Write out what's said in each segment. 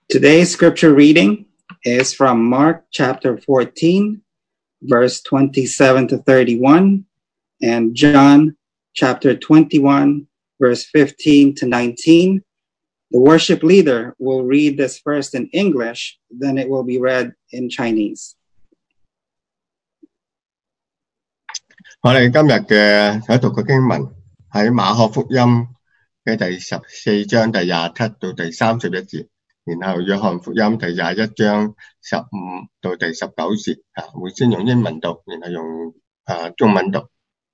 Today's scripture reading is from Mark chapter 14, verse 27 to 31, and John chapter 21, verse 15 to 19. The worship leader will read this first in English, then it will be read in Chinese. 我哋今日嘅所讀嘅經文喺馬可福音嘅第14章第27到第31節，然後約翰福音第21章15到第19節，會先用英文讀，然後用中文讀。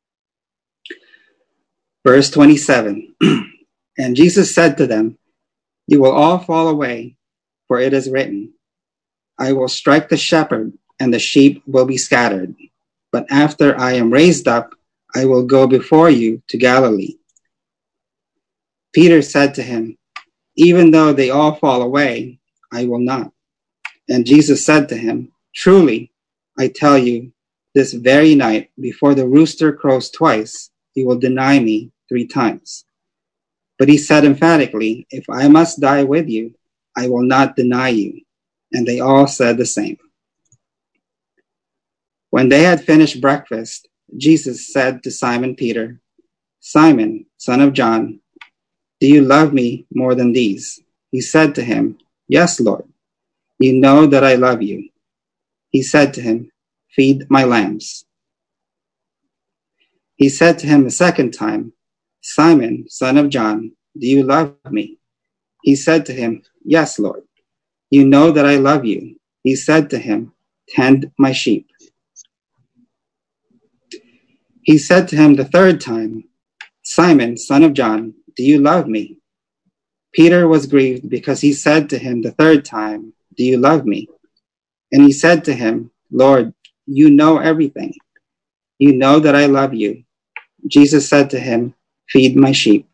Verse 27, And Jesus said to them, You will all fall away, for it is written, I will strike the shepherd, and the sheep will be scattered. But after I am raised up, I will go before you to Galilee. Peter said to him, Even though they all fall away, I will not. And Jesus said to him, Truly, I tell you, this very night, before the rooster crows twice, you will deny me 3 times. But he said emphatically, If I must die with you, I will not deny you. And they all said the same. When they had finished breakfast, Jesus said to Simon Peter, Simon, son of John, do you love me more than these? He said to him, Yes, Lord. You know that I love you. He said to him, Feed my lambs. He said to him a second time, Simon, son of John, do you love me? He said to him, Yes, Lord. You know that I love you. He said to him, Tend my sheep. He said to him the third time, Simon, son of John, do you love me? Peter was grieved because he said to him the third time, Do you love me? And he said to him, Lord, you know everything. You know that I love you. Jesus said to him, Feed my sheep.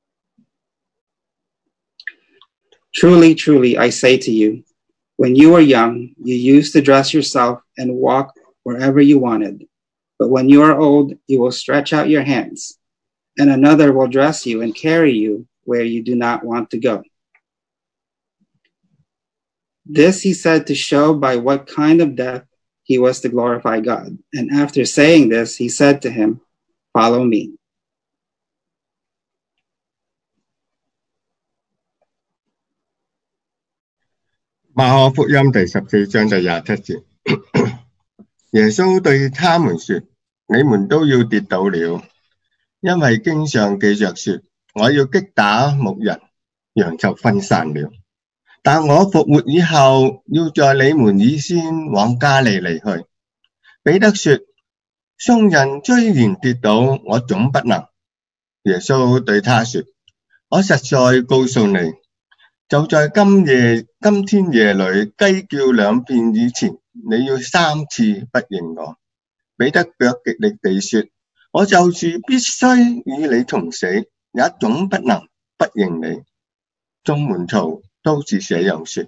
Truly, truly, I say to you, when you were young, you used to dress yourself and walk wherever you wanted. But when you are old, you will stretch out your hands, and another will dress you and carry you where you do not want to go. This he said to show by what kind of death he was to glorify God. And after saying this, he said to him, Follow me. 馬可福音第14章第27節，耶穌對他們說：你們都要跌倒了，因為經上記着說，我要擊打牧人，羊就分散了。但我復活以後，要在你們以先往加利利去。彼得說：眾人雖然跌倒，我總不能。耶穌對他說：我實在告訴你，就在今天夜裏，雞叫2遍以前，你要3次不認我。彼得卻極力地說：我就是必須與你同死，也總不能不認你。眾門徒都是這樣說。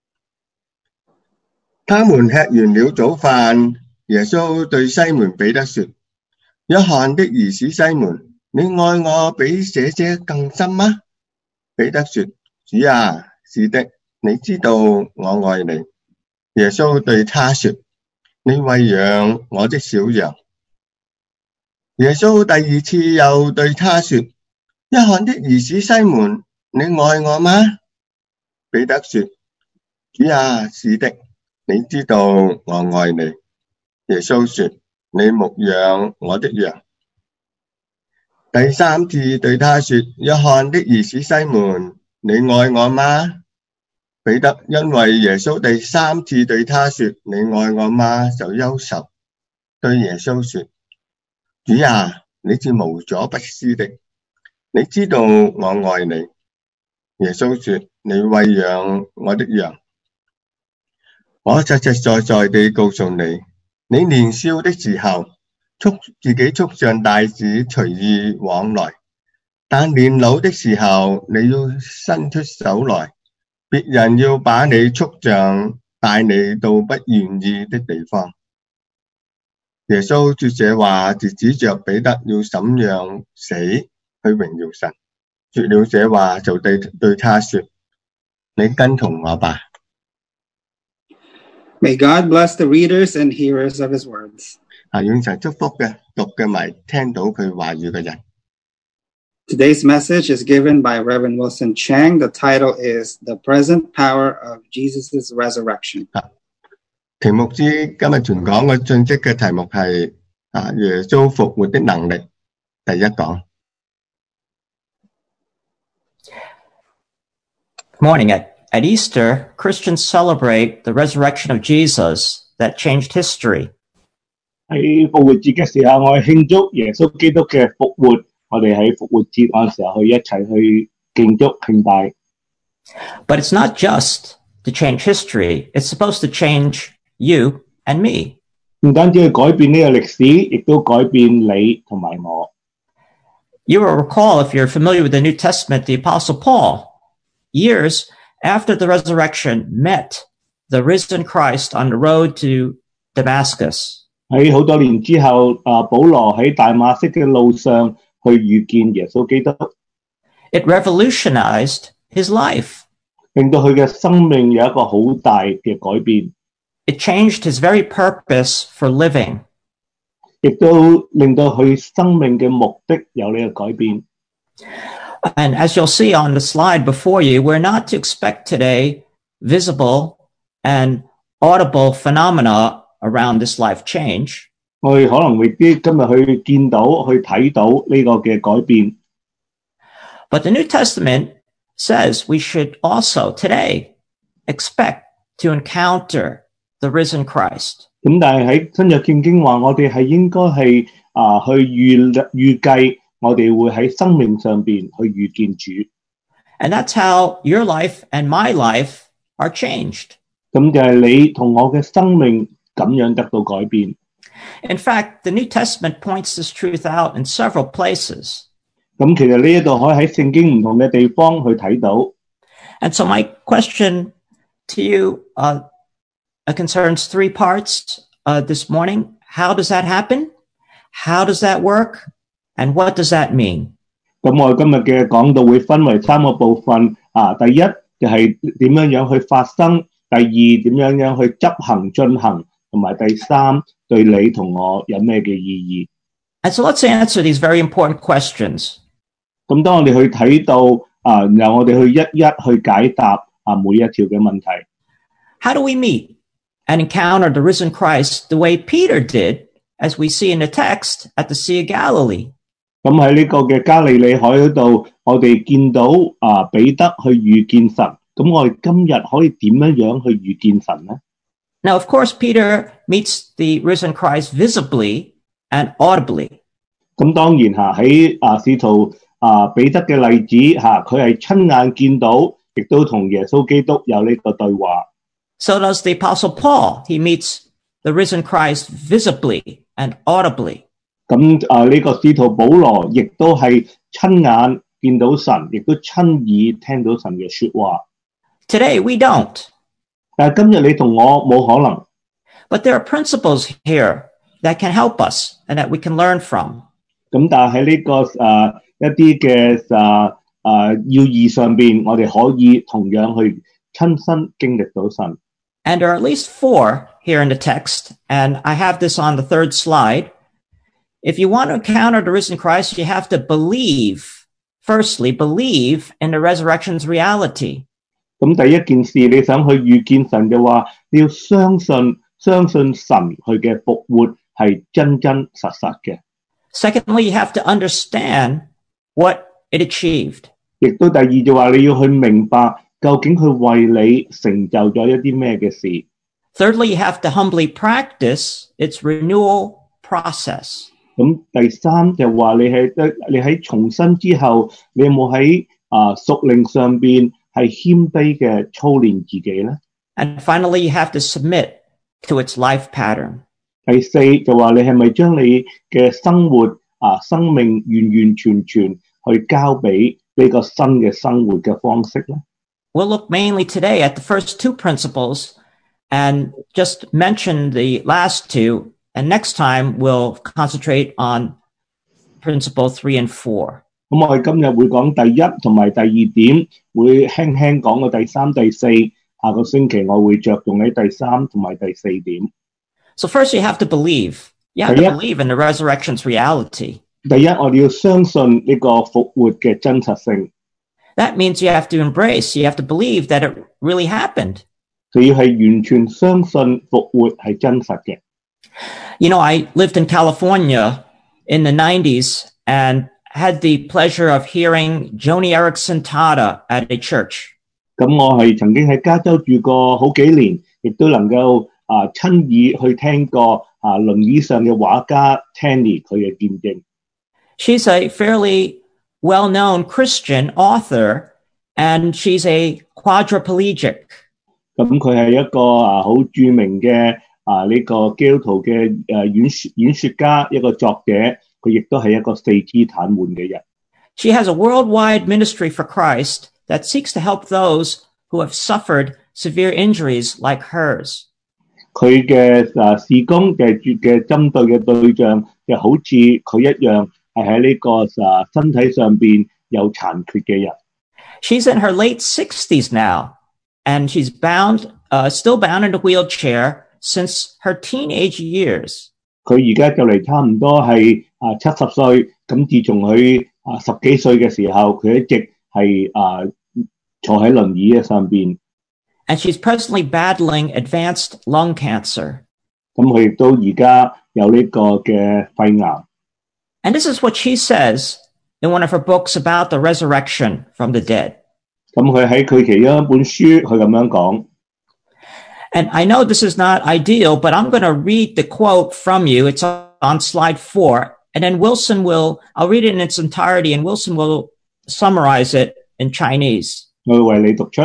他們吃完了早飯，耶穌對西門彼得說：約翰的兒子西門，你愛我比這些更深嗎？彼得說：主啊，是的，你知道我愛你。耶穌對他說：你餵養我的小羊。耶穌第2次又對他說：約翰的兒子西門，你愛我嗎？彼得說：主啊，是的，你知道我愛你。耶穌說：你牧養我的羊。第3次對他說：約翰的兒子西門，你愛我嗎？彼得因為耶穌第3次對他說：你愛我嗎？就憂愁，對耶穌說：主啊，你是無所不知的，你知道我愛你。耶穌說：你餵養我的羊。我實實在在地告訴你，你年少的時候，自己束上帶子隨意往來，但年老的時候，你要伸出手來，別人要把你束上，帶你到不願意的地方。耶穌說這話，是指着彼得要怎樣死去榮耀神。說了這話，就對他說： 你跟同我吧。 May God bless the readers and hearers of his words. 願神祝福嘅讀嘅埋聽到佢話語嘅人。 Today's message is given by Reverend Wilson Chang. The title is The Present Power of Jesus' Resurrection. 題目之今日傳講嘅信息嘅題目係耶穌復活的能力。第一講。 Good morning. At Easter, Christians celebrate the resurrection of Jesus that changed history. 喺復活節嘅時候，我哋慶祝耶穌基督嘅復活。我哋喺復活節嗰陣時候去一齊去慶祝慶拜。 But it's not just to change history. It's supposed to change you and me. 唔單止去改變呢個歷史，亦都改變你同埋我。 You will recall, if you're familiar with the New Testament, the Apostle Paul, years after the resurrection, met the risen Christ on the road to Damascus. 喺好多年之後，保羅喺大馬色嘅路上去遇見耶穌基督。 It revolutionized his life. 令到佢嘅生命有一個好大嘅改變。 It changed his very purpose for living. 亦都令到佢生命嘅目的有呢個改變。 And as you'll see on the slide before you, we're not to expect today visible and audible phenomena around this life change. 我哋可能未必今日去見到、去睇到呢個嘅改變。 But the New Testament says we should also today expect to encounter the risen Christ. 咁但係喺新約聖經話，我哋係應該係去預計我哋會喺生命上邊去遇見主。 And that's how your life and my life are changed. 咁就係你同我嘅生命咁樣得到改變。 In fact, the New Testament points this truth out in several places. 咁其實呢一度可以喺聖經唔同嘅地方去睇到。 And so my question to you concerns three parts this morning. How does that happen? How does that work? And what does that mean? 咁我哋今日嘅講道會分為三個部分。第一就係點樣去發生，第二點樣去執行進行，同埋第三對你同我有咩嘅意義。 And so let's answer these very important questions. 咁當我哋去睇到然後我哋去一一去解答每一條嘅問題。 How do we meet and encounter the risen Christ the way Peter did, as we see in the text, at the Sea of Galilee? 咁喺呢個嘅加利利海嗰度，我哋見到彼得去遇見神。咁我哋今日可以點樣去遇見神呢？ Now, of course, Peter meets the risen Christ visibly and audibly. 咁當然喺使徒彼得嘅例子佢係親眼見到，亦都同耶穌基督有呢個對話。 So does the Apostle Paul. He meets the risen Christ visibly and audibly. 咁呢個使徒保羅亦都係親眼見到神，亦都親耳聽到神嘅說話。 Today we don't. 但係今日你同我冇可能。 But there are principles here that can help us and that we can learn from. 咁但係喺呢個一啲嘅要義上邊，我哋可以同樣去親身經歷到神。 And there are at least four here in the text, and I have this on the third slide. If you want to encounter the risen Christ, you have to believe, firstly, believe in the resurrection's reality. 咁第一件事，你想去遇見神嘅話，你要相信神佢嘅復活係真真實實嘅。 Secondly, you have to understand what it achieved. 亦都第二就話你要去明白究竟佢為你成就咗一啲咩嘅事。 Thirdly, you have to humbly practice its renewal process. 咁第三就話你喺重生之後，你有冇喺屬靈上邊係謙卑嘅操練自己咧？ And finally, you have to submit to its life pattern. 第四就話你係咪將你嘅生活生命完全去交俾呢個新嘅生活嘅方式咧？ We'll look mainly today at the first two principles and just mention the last two. And next time we'll concentrate on principle 3 and 4. 咁我哋今日會講第一同埋第二點，會輕輕講個第三、第四。下個星期我會着重喺第三同埋第四點。 So first you have to believe. You have to believe in the resurrection's reality. 第一，我哋要相信呢個復活嘅真實性。 That means you have to embrace, you have to believe that it really happened. 就要係完全相信復活係真實嘅。 You know, I lived in California in the 90s and had the pleasure of hearing Joni Eareckson Tada at a church. 咁我係曾經喺加州住過好幾年，亦都能夠親耳去聽過輪椅上嘅畫家 Tanny 佢嘅見證。 She's a fairly well-known Christian author, and she's a quadriplegic. 咁佢係一個好著名嘅呢個基督徒嘅演說家，一個作者，佢亦都係一個四肢癱瘓嘅人。 She has a worldwide ministry for Christ that seeks to help those who have suffered severe injuries like hers. 佢嘅事工嘅針對嘅對象，就好似佢一樣，係喺呢個身體上邊有殘缺嘅人。 She's in her late 60s now, and she's still bound in a wheelchair since her teenage years. 佢而家就嚟差唔多係70歲，咁自從佢10幾歲嘅時候，佢一直係坐喺輪椅嘅上邊。 And she's presently battling advanced lung cancer. 咁佢亦都而家有呢個嘅肺癌。 And this is what she says in one of her books about the resurrection from the dead. 咁佢喺佢其中一本書，佢咁樣講。 And I know this is not ideal, but I'm going to read the quote from you. It's on slide 4. And then I'll read it in its entirety, and Wilson will summarize it in Chinese. 我會為你讀出。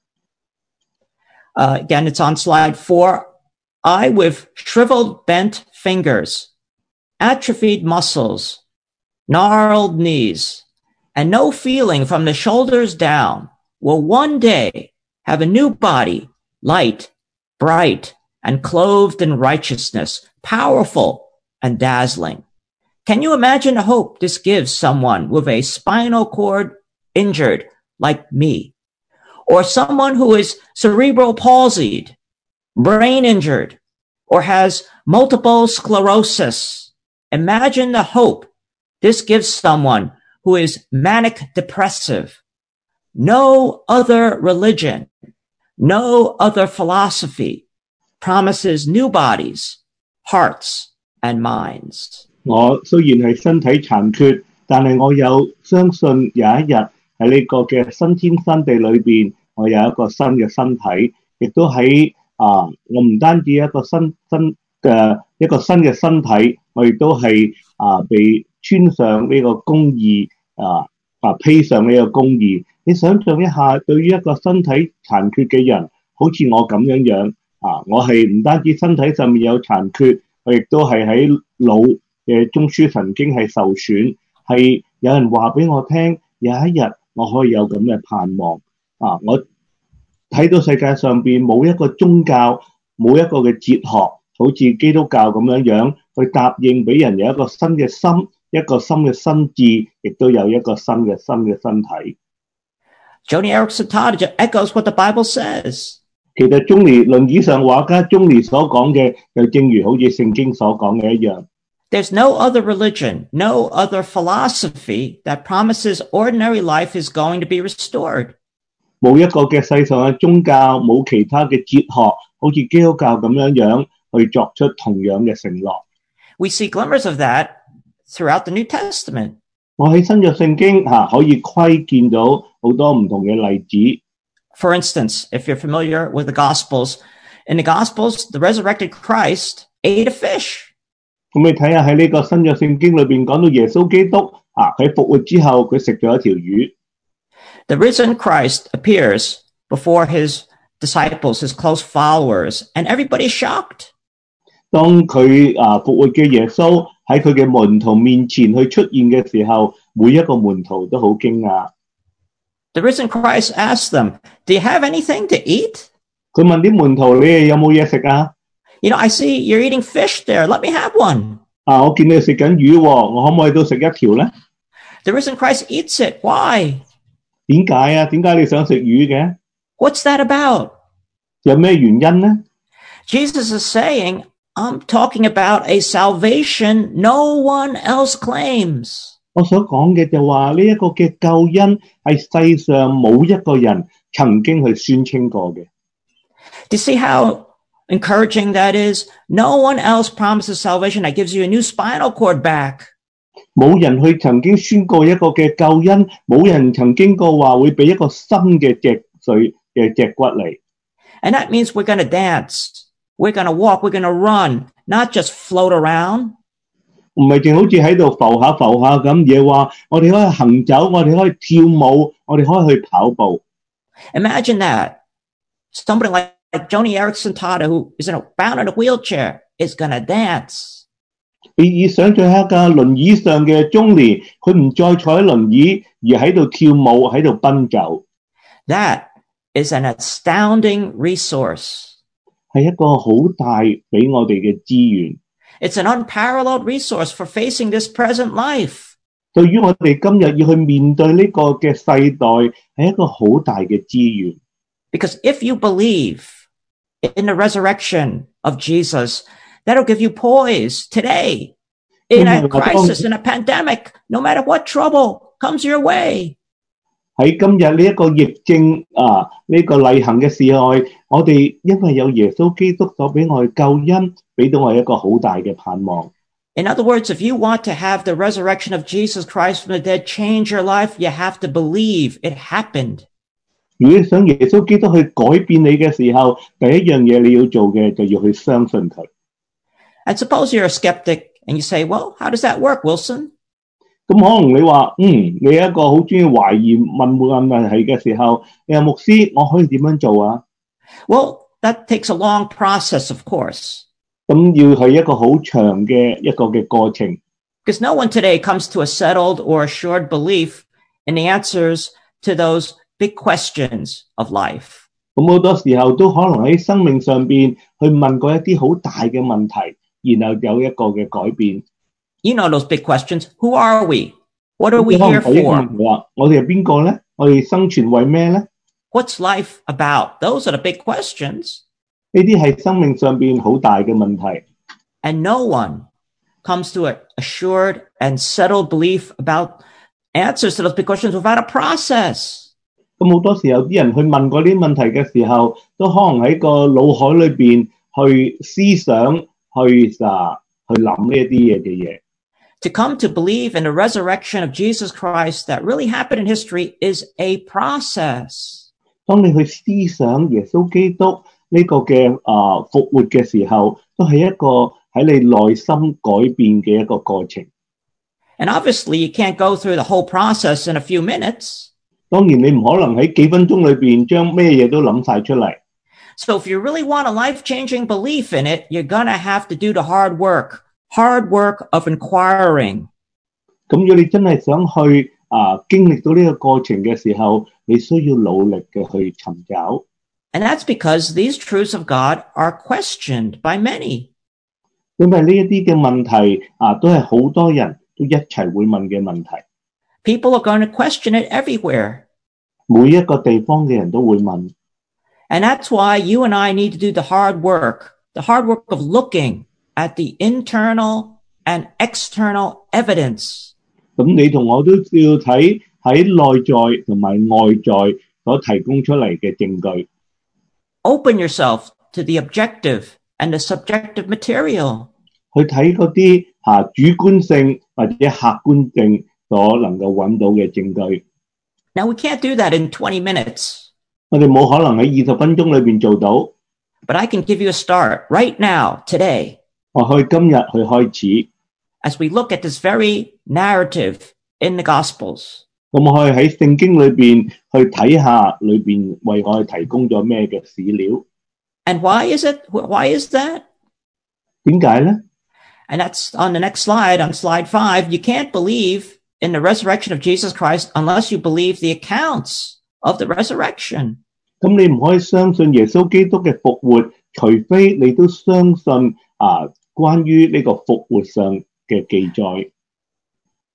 Again, it's on slide 4. I with shriveled, bent fingers, atrophied muscles, gnarled knees, and no feeling from the shoulders down will one day have a new body, light, bright, and clothed in righteousness, powerful and dazzling. Can you imagine the hope this gives someone with a spinal cord injured like me? Or someone who is cerebral palsied, brain injured, or has multiple sclerosis? Imagine the hope this gives someone who is manic depressive. No other religion, no other philosophy promises new bodies, hearts, and minds. 我雖然係身體殘缺，但係我有相信有一日喺呢個嘅新天新地裏邊，我有一個新嘅身體，亦都喺我唔單止一個新嘅身體，我亦都係被穿上呢個公義披上呢個公義。你想象一下，對於一個身體殘缺嘅人，好似我咁樣我係唔單止身體上面有殘缺，我亦都係喺腦嘅中樞神經係受損，係有人話俾我聽，有一日我可以有咁嘅盼望。我睇到世界上邊冇一個宗教，冇一個嘅哲學，好似基督教咁樣去答應俾人有一個新嘅心，一個新嘅心智，亦都有一個新嘅身體。 Joni Eareckson Tada echoes what the Bible says. 其實輪椅上畫家Joni所講嘅，就正如好似聖經所講嘅一樣。 There's no other religion, no other philosophy that promises ordinary life is going to be restored. 冇一個嘅世上嘅宗教，冇其他嘅哲學，好似基督教咁樣去作出同樣嘅承諾。 We see glimmers of that throughout the New Testament. 我喺新約聖經可以窺見到好多唔同嘅例子。 For instance, if you're familiar with the Gospels, in the Gospels, the resurrected Christ ate a fish. 咁你睇下喺呢個新約聖經裏邊講到耶穌基督佢復活之後，佢食咗一條魚。 The risen Christ appears before his disciples, his close followers, and everybody's shocked. 當佢復活嘅耶穌喺佢嘅門徒面前去出現嘅時候，每一個門徒都好驚訝。 The risen Christ asks them, "Do you have anything to eat?" 佢問啲門徒：你哋有冇嘢食啊？ You know, I see you're eating fish there. Let me have one. 我見你食緊魚喎，我可唔可以都食一條咧 The risen Christ eats it. Why? 點解啊？點解你想食魚嘅？ What's that about? 有咩原因呢？ Jesus is saying, I'm talking about a salvation no one else claims. 我所講嘅就話呢一個嘅救恩係世上冇一個人曾經去宣稱過嘅。 Do you see how encouraging that is? No one else promises salvation that gives you a new spinal cord back. 冇人去曾經宣過一個嘅救恩，冇人曾經過話會俾一個新嘅脊髓嘅脊骨嚟。 And that means we're going to dance, we're going to walk, we're going to run, not just float around. 唔係淨好似喺度浮下咁嘢話，我哋可以行走，我哋可以跳舞，我哋可以去跑步。 Imagine that. Somebody like Joni Eareckson Tada, who is bound in a wheelchair, is going to dance. 你想象一架輪椅上嘅中年，佢唔再坐喺輪椅，而喺度跳舞，喺度奔走。 That is an astounding resource. 係一個好大俾我哋嘅資源。 It's an unparalleled resource for facing this present life. 對於我哋今日要去面對呢個嘅世代，係一個好大嘅資源。 Because if you believe in the resurrection of Jesus, that'll give you poise today in a crisis, in a pandemic, no matter what trouble comes your way. 喺今日呢一個疫症呢個例行嘅時代，我哋因為有耶穌基督所俾我哋救恩，俾到我哋一個好大嘅盼望。 In other words, if you want to have the resurrection of Jesus Christ from the dead change your life, you have to believe it happened. 如果你想耶穌基督去改變你嘅時候，第一樣嘢你要做嘅就要去相信佢。 And suppose you're a skeptic and you say, well, how does that work, Wilson? 咁可能你話，你一個好中意懷疑問問題嘅時候，你話牧師，我可以點樣做啊？ Well, that takes a long process, of course. 咁要係一個好長嘅一個嘅過程。 Because no one today comes to a settled or assured belief in the answers to those big questions of life. 咁好多時候都可能喺生命上邊去問過一啲好大嘅問題，然後有一個嘅改變。 You know those big questions. Who are we? What are we here for? 我哋係邊個咧？我哋生存為咩咧？ What's life about? Those are the big questions. 呢啲係生命上邊好大嘅問題。 And no one comes to an assured and settled belief about answers to those big questions without a process. 咁好多時候啲人去問嗰啲問題嘅時候，都可能喺個腦海裏邊去思想，去諗呢一啲嘢嘅嘢。 To come to believe in the resurrection of Jesus Christ that really happened in history is a process. 當你去思想耶穌基督呢個嘅復活嘅時候，都係一個喺你內心改變嘅一個過程。 And obviously you can't go through the whole process in a few minutes. 當然你唔可能喺幾分鐘裏邊將咩嘢都諗晒出嚟。 So if you really want a life-changing belief in it, you're going to have to do the hard work of inquiring. 咁如果你真係想去經歷到呢個過程嘅時候，你需要努力嘅去尋找。 And that's because these truths of God are questioned by many. 因為呢一啲嘅問題都係好多人都一齊會問嘅問題。 People are going to question it everywhere. 每一個地方嘅人都會問。 And that's why you and I need to do the hard work of looking at the internal and external evidence. 咁你同我都要睇喺內在同埋外在所提供出嚟嘅證據。 Open yourself to the objective and the subjective material. 去睇嗰啲主觀性或者客觀性所能夠揾到嘅證據。 Now we can't do that in 20 minutes. 我哋冇可能喺20分鐘裏邊做到。 But I can give you a start right now, today. 我可以今日去開始。 As we look at this very narrative in the Gospels. 咁我可以喺聖經裏邊去睇下裏邊為我哋提供咗咩嘅史料。 And why is it? Why is that? 點解咧？ And that's on the next slide, on slide 5. You can't believe in the resurrection of Jesus Christ unless you believe the accounts of the resurrection. 咁你唔可以相信耶穌基督嘅復活，除非你都相信關於呢個復活上嘅記載。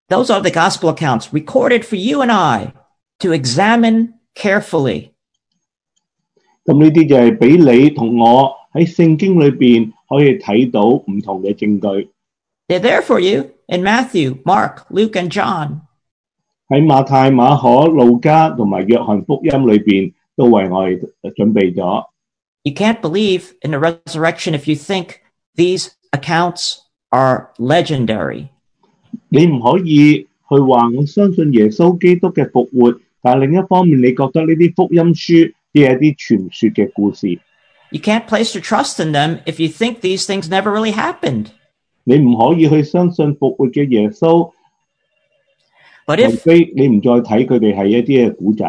Those are the gospel accounts recorded for you and I to examine carefully. 咁呢啲就係俾你同我喺聖經裏邊可以睇到唔同嘅證據。 They're there for you in Matthew, Mark, Luke, and John. 喺馬太、馬可、路加同埋約翰福音裏邊都為我哋準備咗。 You can't believe in the resurrection if you think these accounts are legendary. 你唔可以去話我相信耶穌基督嘅復活，但係另一方面你覺得呢啲福音書只係一啲傳說嘅故事。 You can't place your trust in them if you think these things never really happened. 你唔可以去相信復活嘅耶穌，除非你唔再睇佢哋係一啲嘅古仔。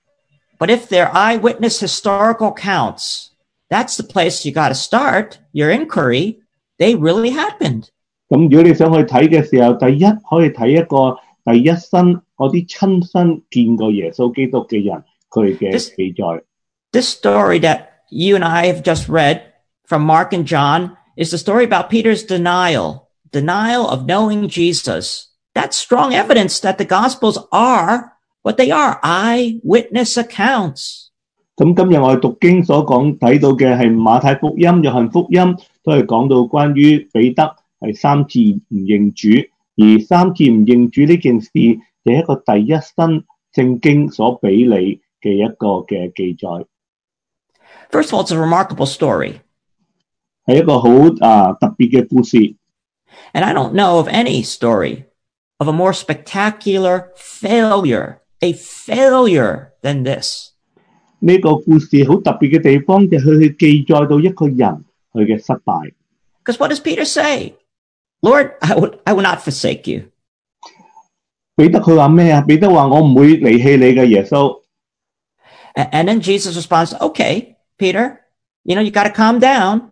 But if they're eyewitness historical accounts, that's the place you got to start your inquiry. They really happened. 咁如果你想去睇嘅時候，第一可以睇一個第一身嗰啲親身見過耶穌基督嘅人佢嘅記載。 This story that you and I have just read from Mark and John is the story about Peter's denial of knowing Jesus. That's strong evidence that the Gospels are what they are, eyewitness accounts. 咁今日我哋讀經所講睇到嘅係馬太福音、約翰福音，都係講到關於彼得係三次唔認主，而三次唔認主呢件事係一個第一身聖經所俾你嘅一個嘅記載。 First of all, it's a remarkable story. 係一個好特別嘅故事。 And I don't know of any story of a more spectacular failure, a failure than this. 呢個故事好特別嘅地方就係佢去記載到一個人佢嘅失敗。 Because what does Peter say? Lord, I will not forsake you. 彼得佢話咩啊？彼得話我唔會離棄你嘅耶穌。 And then Jesus responds, okay, Peter, you got to calm down.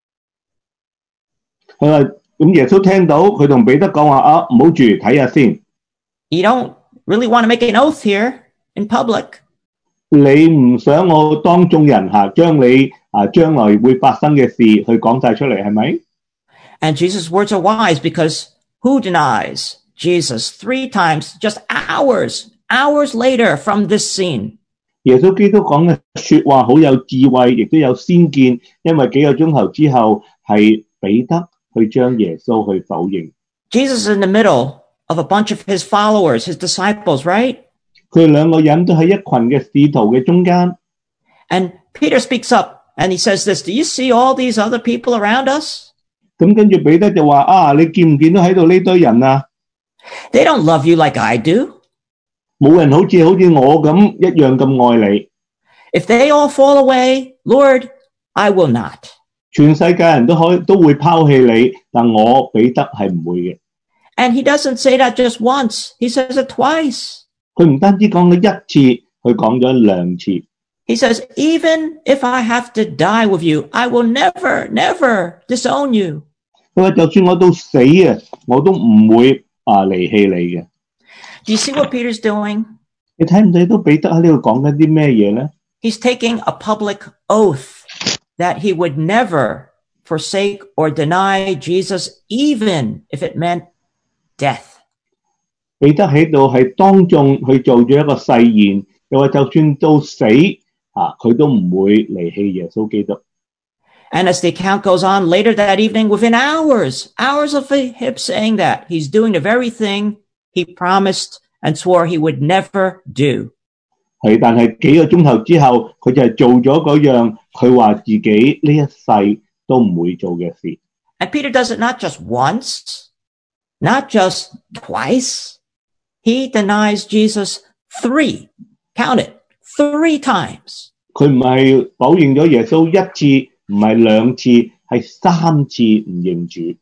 佢話咁耶穌聽到佢同彼得講話唔好住，睇下先。 You don't really want to make an oath here in public. 你唔想我當眾人將你將來會發生嘅事去講晒出嚟，係咪？ And Jesus' words are wise because who denies Jesus 3 times just hours later from this scene? 耶穌基督講嘅說話好有智慧，亦都有先見，因為幾個鐘頭之後係彼得去將耶穌去否認。 Jesus is in the middle of a bunch of his followers, his disciples, right? 佢哋兩個人都喺一群嘅使徒嘅中間。 And Peter speaks up and he says this, do you see all these other people around us? 咁跟住彼得就話你見唔見到喺度呢堆人啊？ They don't love you like I do. 冇人好似我咁一樣咁愛你。 If they all fall away, Lord, I will not. 全世界人都會拋棄你，但我彼得係唔會嘅。 And he doesn't say that just once. He says it twice. 佢唔單止講咗一次，佢講咗2次。 He says, even if I have to die with you, I will never, never disown you. 佢話就算我到死我都唔會離棄你嘅。 Do you see what Peter's doing? 你睇唔睇到彼得喺呢度講緊啲咩嘢咧？ He's taking a public oath that he would never forsake or deny Jesus, even if it meant death. 彼得喺度係當眾去做咗一個誓言，又話就算到死佢都唔會離棄耶穌基督。 And as the account goes on later that evening, within hours of him saying that, he's doing the very thing he promised and swore he would never do. 係，但係幾個鐘頭之後，佢就係做咗嗰樣佢話自己呢一世都唔會做嘅事。 And Peter does it not just once, not just twice. He denies Jesus 3. Count it, 3 times. 佢唔係否認咗耶穌1次，唔係2次，係3次唔認主。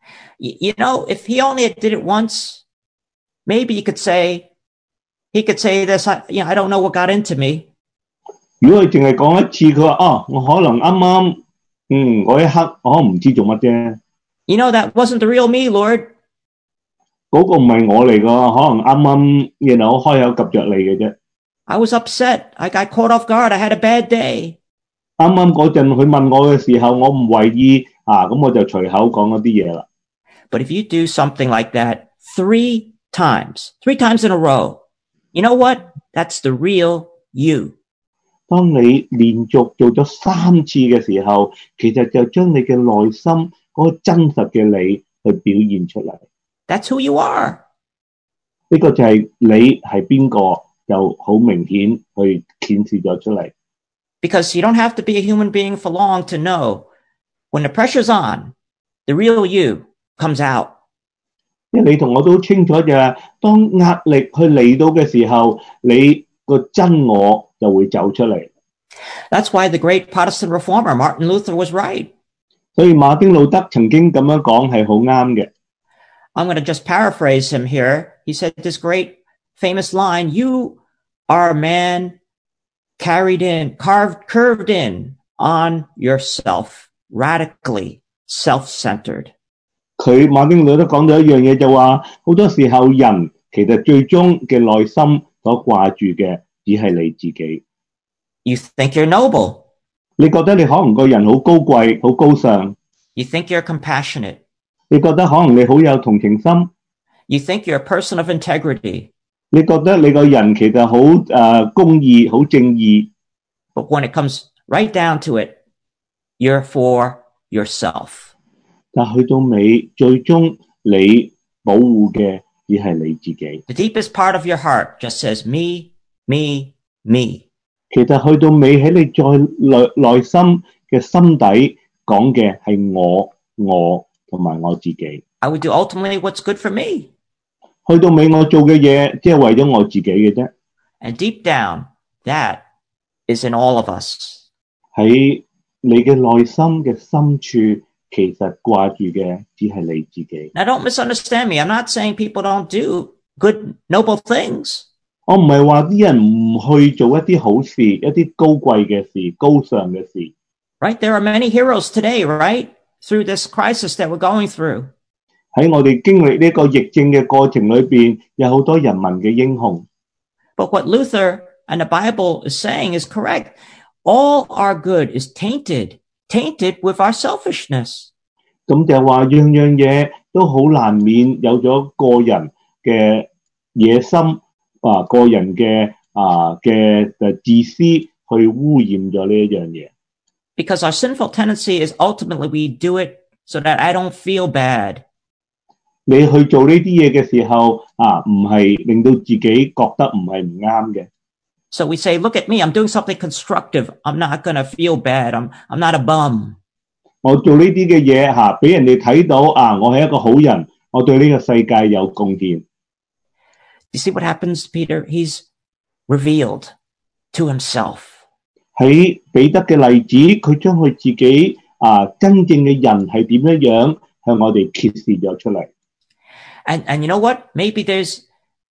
You know, if he only did it once, maybe he could say this, I don't know what got into me. 如果佢淨係講一次，佢話我可能啱啱嗰一刻我唔知做乜啫。 You know, that wasn't the real me, Lord. 嗰個唔係我嚟㗎，可能啱啱開口及着你嘅啫。 I was upset. I got caught off guard. I had a bad day. 啱啱嗰陣佢問我嘅時候，我唔為意咁我就隨口講嗰啲嘢啦。 But if you do something like that 3 times, 3 times in a row. You know what? That's the real you. 當你連續做咗3次嘅時候，其實就將你嘅內心嗰個真實嘅你去表現出嚟。 That's who you are. 呢個就係你係邊個，就好明顯去顯示咗出嚟。 Because you don't have to be a human being for long to know when the pressure's on, the real you comes out. 因為你同我都清楚就係，當壓力去嚟到嘅時候，你個真我就會走出嚟。 That's why the great Protestant reformer Martin Luther was right. 所以馬丁路德曾經咁樣講係好啱嘅。 I'm going to just paraphrase him here. He said this great famous line, "You are a man curved in on yourself, radically self-centered." 馬丁路德講到一樣嘢就話，好多時候人其實最終嘅內心所掛住嘅只係你自己。 You think you're noble. 你覺得你可能個人好高貴、好高尚。 You think you're compassionate. 你覺得可能你好有同情心。 You think you're a person of integrity. 你覺得你個人其實好公義、好正義。 But when it comes right down to it, you're for yourself. 但去到尾，最終你保護嘅只係你自己。 The deepest part of your heart just says me, me, me. 其實去到尾喺你再內心嘅心底講嘅係我同埋我自己。 I would do ultimately what's good for me. 去到尾我做嘅嘢，即係為咗我自己嘅啫。 And deep down, that is in all of us. 喺你嘅內心嘅深處，其實掛住嘅只係你自己。 Now, don't misunderstand me. I'm not saying people don't do good, noble things. 我唔係話啲人唔去做一啲好事，一啲高貴嘅事、高尚嘅事。 Right? There are many heroes today, right? Through this crisis that we're going through. 喺我哋經歷呢個疫症嘅過程裏邊，有好多人民嘅英雄。 But what Luther and the Bible is saying is correct. All our good is tainted with our selfishness. 咁就係話樣樣嘢都好難免有咗個人嘅野心個人嘅自私去污染咗呢一樣嘢。 Because our sinful tendency is ultimately we do it so that I don't feel bad. 你去做呢啲嘢嘅時候唔係令到自己覺得唔係唔啱嘅。 So we say, look at me, I'm doing something constructive. I'm not going to feel bad. I'm not a bum. 我做呢啲嘅嘢俾人哋睇到我係一個好人，我對呢個世界有貢獻。 You see what happens, Peter? He's revealed to himself. 喺彼得嘅例子，佢將佢自己真正嘅人係點樣向我哋揭示咗出嚟。 And you know what? Maybe there's,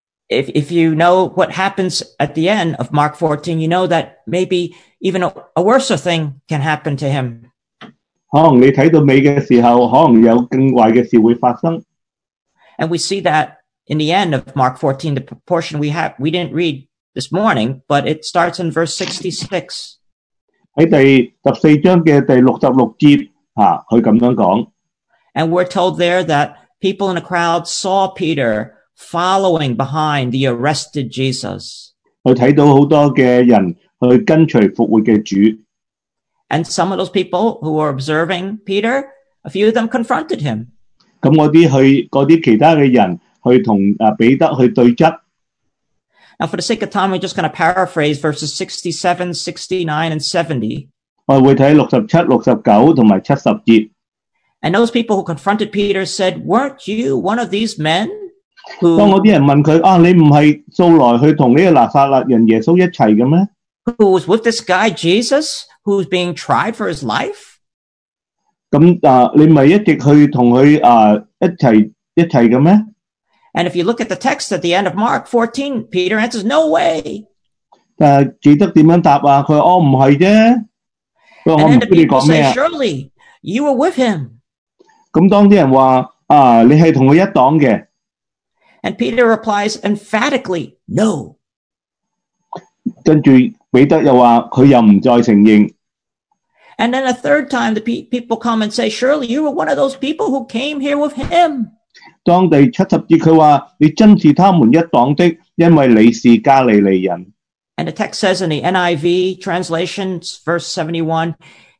if you know what happens at the end of Mark 14, you know that maybe even a worse thing can happen to him. 可能你睇到尾嘅時候，可能有更壞嘅事會發生。 And we see that in the end of Mark 14, the portion we didn't read this morning, but it starts in verse 66. 喺第14章嘅第66節，佢咁樣講。 And we're told there that people in the crowd saw Peter following behind the arrested Jesus. 佢睇到好多嘅人去跟隨復活嘅主。 And some of those people who were observing Peter, a few of them confronted him. 咁嗰啲其他嘅人去同彼得去對質。 Now, for the sake of time, we're just going to paraphrase verses 67, 69, and 70. 我會睇67、69同埋70節。 And those people who confronted Peter said, "Weren't you one of these men who?" 當嗰啲人問佢你唔係素來去同呢個拿撒勒人耶穌一齊嘅咩？ Who was with this guy Jesus, who's being tried for his life? 咁你咪一直去同佢一齊嘅咩？ And if you look at the text at the end of Mark 14, Peter answers, "No way." 記得點樣答佢話唔係啫。我唔 And then 知 the 你 people 講咩 say, "Surely you were with him." 咁當啲人話你係同佢一黨嘅。 And Peter replies emphatically, "No." 跟住彼得又話佢又唔再承認。 And then a third time, the people come and say, "Surely you were one of those people who came here with him." 當第70節佢話你真是他們一黨的，因為你是加利利人。 And the text says in the NIV translation, verse 71,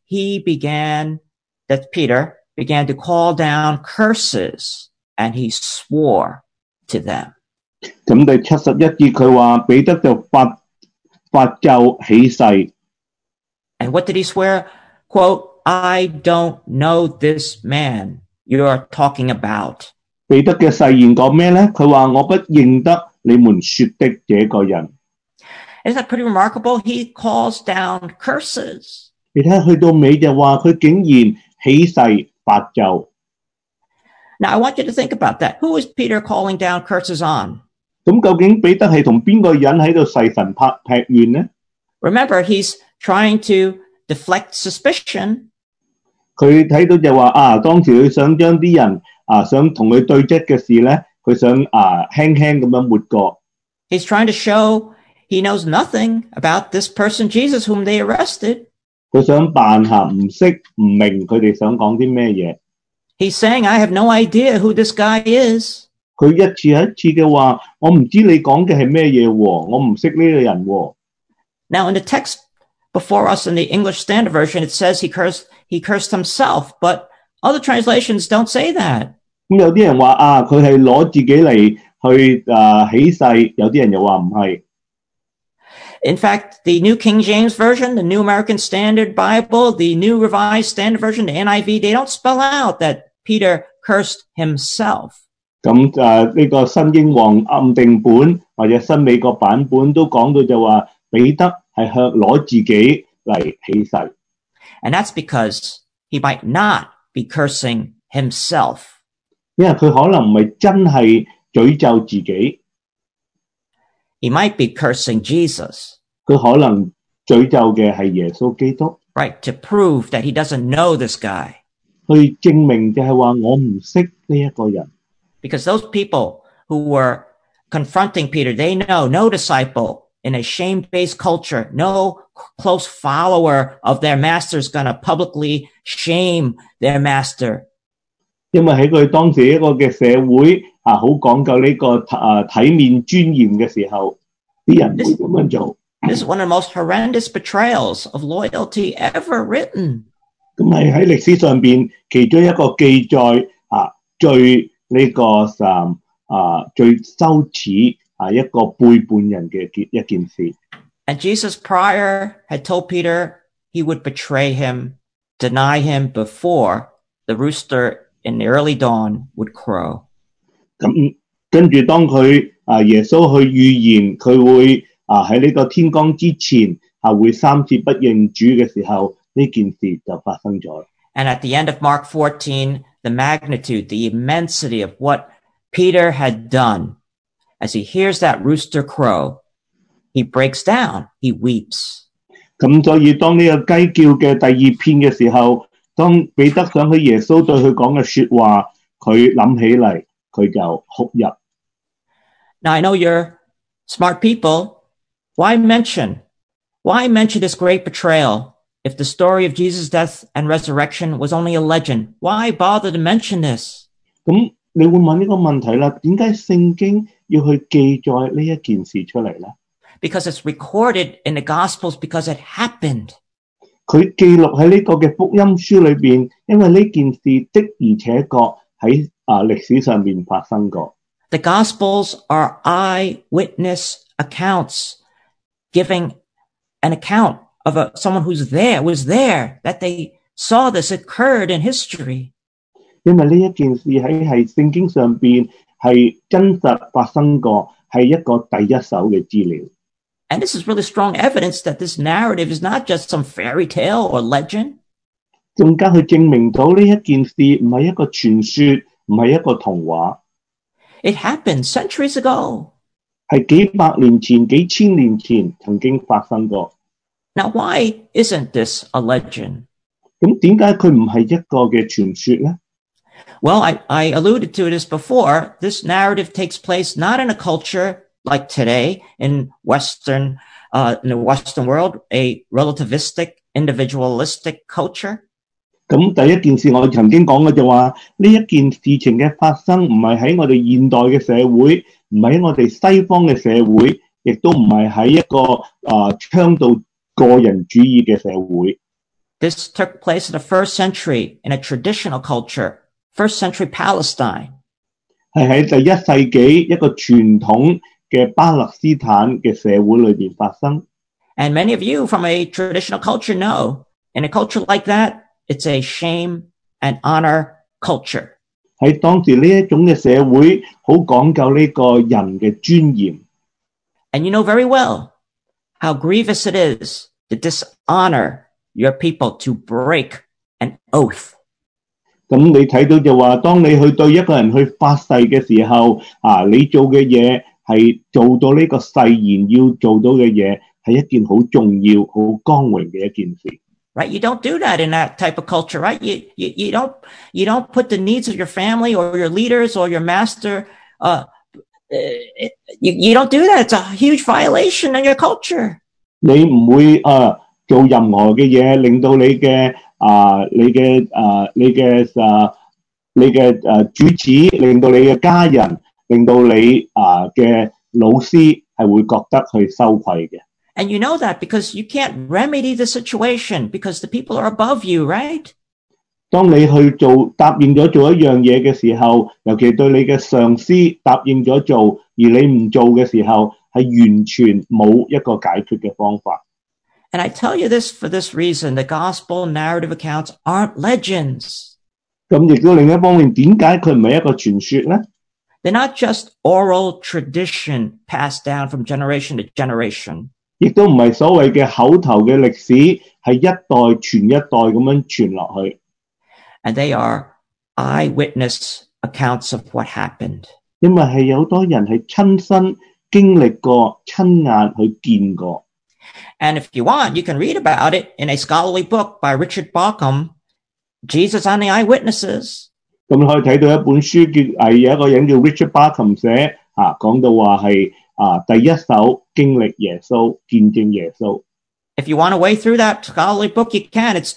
Peter began to call down curses and he swore to them. 咁第71節佢話彼得就發咒起誓。 And what did he swear? Quote, I don't know this man you're talking about. 彼得嘅誓言講咩呢？佢話我不認得你們說的這個人。 Isn't that pretty remarkable? He calls down curses. 你睇去到尾就話佢竟然起誓發咒。 Now, I want you to think about that. Who is Peter calling down curses on? 咁究竟彼得係同邊個人喺度誓神劈願呢？ Remember, he's trying to deflect suspicion. 佢睇到就話當時佢想將啲人想同佢對質嘅事呢，佢想輕輕咁樣抹過。 He's trying to show he knows nothing about this person, Jesus, whom they arrested. 佢想扮下唔識唔明佢哋想講啲咩嘢。 He's saying, I have no idea who this guy is. 佢一次又一次嘅話，我唔知你講嘅係咩嘢喎，我唔識呢個人喎。 Now, in the text before us in the English Standard Version, it says he cursed himself, but other translations don't say that. 咁有啲人話佢係攞自己嚟去起誓，有啲人又話唔係。 In fact, the New King James Version, the New American Standard Bible, the New Revised Standard Version, the NIV, they don't spell out that Peter cursed himself. 咁呢個新英皇暗定本或者新美國版本都講到就話彼得係攞自己嚟起誓。 And that's because he might not be cursing himself. 因為佢可能唔係真係詛咒自己。 He might be cursing Jesus. 佢可能詛咒嘅係耶穌基督。 Right, to prove that he doesn't know this guy. 去證明就係話我唔識呢一個人。 Because those people who were confronting Peter, they know no disciple in a shame-based culture, no close follower of their master is going to publicly shame their master. 因為喺佢當時一個嘅社會好講究呢個體面尊嚴嘅時候，啲人會咁樣做。 This is one of the most horrendous betrayals of loyalty ever written. 咁係喺歷史上邊其中一個記載最呢個最羞恥一個背叛人嘅一件事。 And Jesus prior had told Peter he would betray him, deny him before the rooster in the early dawn would crow. 咁跟住當佢耶穌去預言佢會喺呢個天光之前會3次不認主嘅時候，呢件事就發生咗。 And at the end of Mark 14, the magnitude, the immensity of what Peter had done, as he hears that rooster crow, he breaks down, he weeps. 咁所以當呢個雞叫嘅第2篇嘅時候，當彼得想起耶穌對佢講嘅說話，佢諗起嚟，佢就哭泣。 Now I know you're smart people. Why mention this great betrayal if the story of Jesus' death and resurrection was only a legend? Why bother to mention this? 咁你會問呢個問題啦，點解聖經要去記載呢一件事出嚟呢？ Because it's recorded in the Gospels because it happened. 佢記錄喺呢個嘅福音書裏邊，因為呢件事的而且確喺歷史上面發生過。 The Gospels are eyewitness accounts, giving an account of someone was there, that they saw this occurred in history. 因為呢一件事喺聖經上邊係真實發生過，係一個第一手嘅資料。 And this is really strong evidence that this narrative is not just some fairy tale or legend. 更加去證明到呢一件事唔係一個傳說，唔係一個童話。 It happened centuries ago. 係幾百年前、幾千年前曾經發生過。 Now, why isn't this a legend? 咁點解佢唔係一個嘅傳說呢？ Well, I alluded to this before. This narrative takes place not in a culture like today in the Western world, a relativistic, individualistic culture. 咁第一件事我曾經講嘅就話，呢一件事情嘅發生唔係喺我哋現代嘅社會，唔係喺我哋西方嘅社會，亦都唔係喺一個倡導個人主義嘅社會。 This took place in the first century in a traditional culture, first century Palestine. 係喺第一世紀一個傳統嘅巴勒斯坦嘅社會裏邊發生。 And many of you from a traditional culture know, in a culture like that, it's a shame and honor culture. 喺當時呢一種嘅社會，好講究呢個人嘅尊嚴。 And you know very well how grievous it is to dishonor your people, to break an oath. 咁你睇到就話，當你去對一個人去發誓嘅時候，你做嘅嘢係做到呢個誓言要做到嘅嘢，係一件好重要、好光榮嘅一件事。 Right? You don't do that in that type of culture, right? You don't put the needs of your family or your leaders or your master. You don't do that. It's a huge violation in your culture. 你唔會做任何嘅嘢，令到你嘅主子，令到你嘅家人，令到你嘅老師係會覺得去羞愧嘅。 And you know that because you can't remedy the situation because the people are above you, right? 當你去答應咗做一樣嘢嘅時候，尤其對你嘅上司答應咗做，而你唔做嘅時候，係完全冇一個解決嘅方法。 And I tell you this for this reason, the gospel narrative accounts aren't legends. 咁亦都另一方面，點解佢唔係一個傳說呢？ They're not just oral tradition passed down from generation to generation. 亦都唔係所謂嘅口頭嘅歷史，係一代傳一代咁樣傳落去。 And they are eyewitness accounts of what happened. 因為係有多人係親身經歷過、親眼去見過。 And if you want, you can read about it in a scholarly book by Richard Bauckham, Jesus and the Eyewitnesses. 咁你可以睇到一本書有一個人叫 Richard Bauckham 寫講到話係第一手經歷耶穌、見證耶穌。 If you want to wade through that scholarly book, you can. It's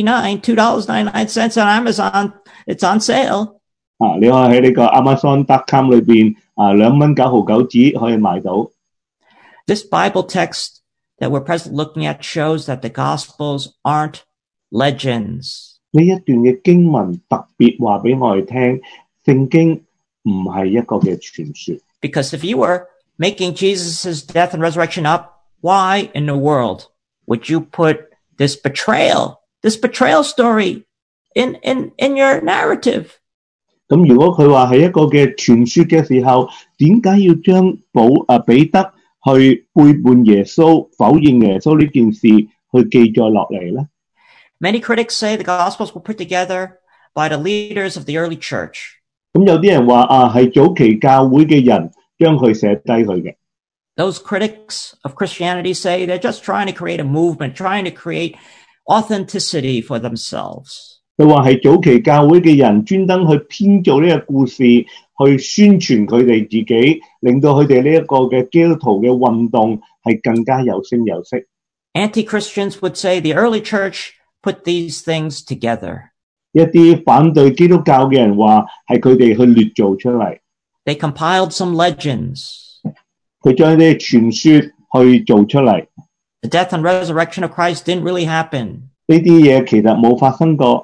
$2.99 on Amazon. It's on sale. 你可以喺呢個 Amazon.com 裏邊$2.99可以買到。 This Bible text that we're presently looking at shows that the Gospels aren't legends. 呢一段嘅經文特別話俾我哋聽，聖經唔係一個嘅傳說。 Because if you were making Jesus' death and resurrection up, why in the world would you put this betrayal story in your narrative? 咁如果佢話係一個嘅傳說嘅時候，點解要將彼得去背叛耶穌、否認耶穌呢件事去記載落嚟呢？ Many critics say the Gospels were put together by the leaders of the early church. 咁有啲人話係早期教會嘅人將佢寫低佢嘅。 Those critics of Christianity say they're just trying to create a movement, trying to create authenticity for themselves. 佢話係早期教會嘅人專登去編造呢個故事，去宣傳佢哋自己，令到佢哋呢一個嘅基督徒嘅運動係更加有聲有色。 Anti-Christians would say the early church put these things together. 一啲反對基督教嘅人話係佢哋去捏造出嚟。 They compiled some legends. 佢將啲傳說去做出嚟。 The death and resurrection of Christ didn't really happen. 呢啲嘢其實冇發生過。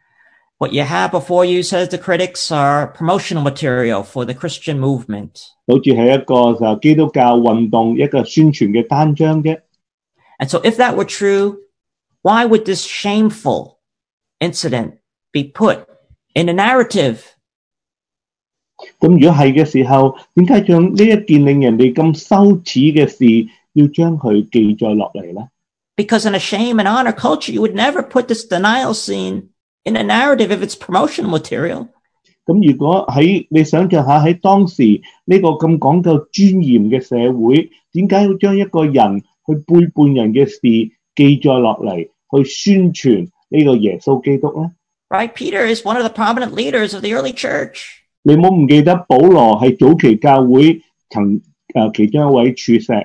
What you have before you, says the critics, are promotional material for the Christian movement. 好似係一個就基督教運動一個宣傳嘅單張啫。 And so if that were true, why would this shameful incident be put in a narrative? 咁如果係嘅時候，點解將呢一件令人哋咁羞恥嘅事，要將佢記載落嚟呢？ Because in a shame and honor culture, you would never put this denial scene in a narrative if it's promotional material. 咁如果你想象下喺當時呢個咁講究尊嚴嘅社會，點解要將一個人去背叛人嘅事記載落嚟，去宣傳呢個耶穌基督呢？ Right? Peter is one of the prominent leaders of the early church. 你冇唔記得保羅係早期教會其中一位柱石。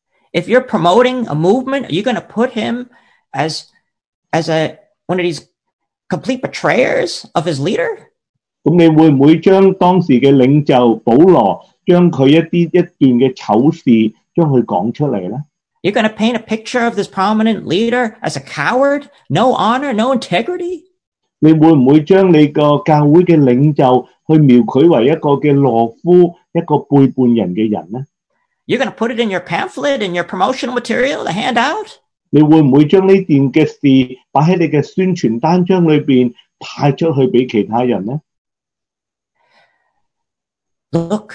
If you're promoting a movement, are you going to put him as one of these complete betrayers of his leader? 咁你會唔會將當時嘅領袖保羅將佢一段嘅醜事將佢講出嚟呢？ You're going to paint a picture of this prominent leader as a coward, no honor, no integrity? 你會唔會將你個教會嘅領袖去描繪為一個嘅懦夫，一個背叛人嘅人呢？ You're going to put it in your pamphlet, in your promotional material to hand out? 你會唔會將呢段嘅事擺喺你嘅宣傳單張裏邊派出去俾其他人呢？ Look,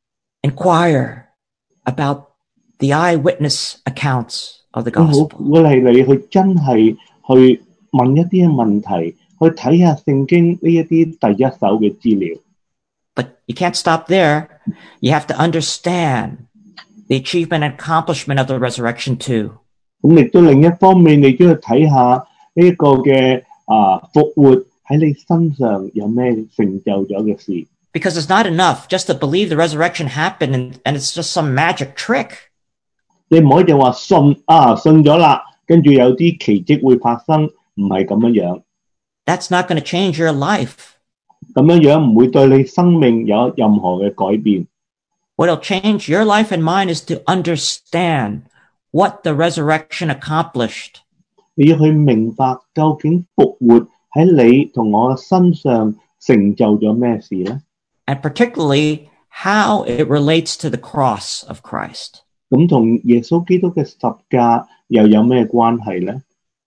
inquire about the eyewitness accounts of the 好， gospel. 鼓勵你去真係去問一啲嘅問題，去睇下聖經呢一啲第一手嘅資料。 But you can't stop there. You have to understand the achievement and accomplishment of the resurrection too. 咁亦都另一方面，你都要睇下呢一個嘅復活喺你身上有咩成就咗嘅事。 Because it's not enough just to believe the resurrection happened and it's just some magic trick. 你唔可以就話信咗啦，跟住有啲奇蹟會發生，唔係咁樣。 That's not going to change your life. 咁樣唔會對你生命有任何嘅改變。 What'll change your life and mine is to understand what the resurrection accomplished. 你要去明白究竟復活喺你同我身上成就咗咩事呢？ And particularly how it relates to the cross of Christ. 咁同耶穌基督嘅十架又有咩關係呢？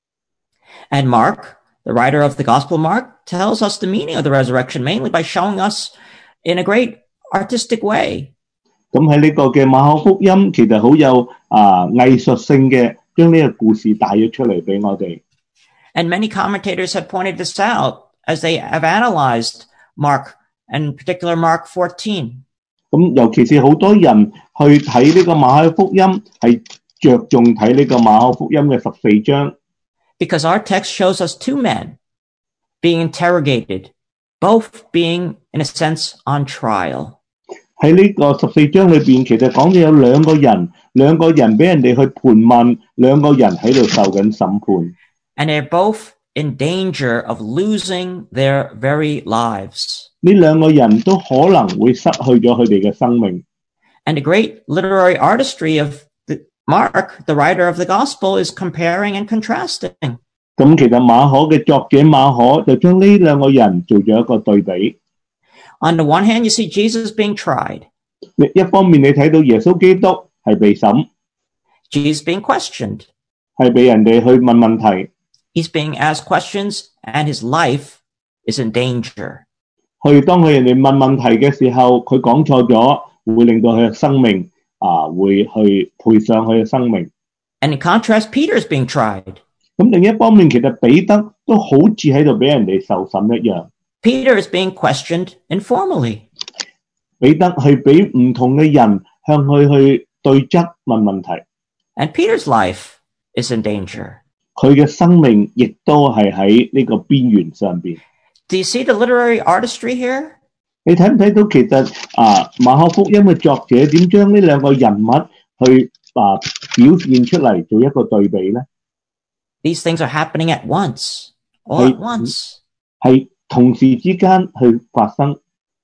And Mark, the writer of the Gospel Mark, tells us the meaning of the resurrection mainly by showing us in a great artistic way. 咁喺呢個嘅馬可福音其實好有藝術性嘅，將呢個故事帶咗出嚟俾我哋。 And many commentators have pointed this out as they have analyzed Mark, and in particular Mark 14. 咁尤其是好多人去睇呢個馬可福音，係着重睇呢個馬可福音嘅14章。 Because our text shows us two men being interrogated, both being, in a sense, on trial. 喺呢個14章裏邊，其實講咗有兩個人俾人哋去盤問，兩個人喺度受緊審判。 And they're both in danger of losing their very lives. 呢兩個人都可能會失去咗佢哋嘅生命。 And the great literary artistry of Mark, the writer of the gospel, is comparing and contrasting. 咁其實馬可嘅作者馬可就將呢兩個人做咗一個對比。 On the one hand, you see Jesus being tried. 一方面你睇到耶穌基督係被審， Jesus being questioned. 係俾人哋去問問題， He's being asked questions and his life is in danger. 當佢人哋問問題嘅時候，佢講錯咗，會令到佢嘅生命會去賠上佢嘅生命。 And in contrast, Peter is being tried. 咁另一方面，其實彼得都好似喺度俾人哋受審一樣。 Peter is being questioned informally. 彼得係俾唔同嘅人向佢去對質問問題。 And Peter's life is in danger. 佢嘅生命亦都係喺呢個邊緣上邊。 Do you see the literary artistry here? 你睇唔睇到其實馬可福音嘅作者點將呢兩個人物去表現出嚟做一個對比呢？ These things are happening at once, all at once. 係同時之間去發生。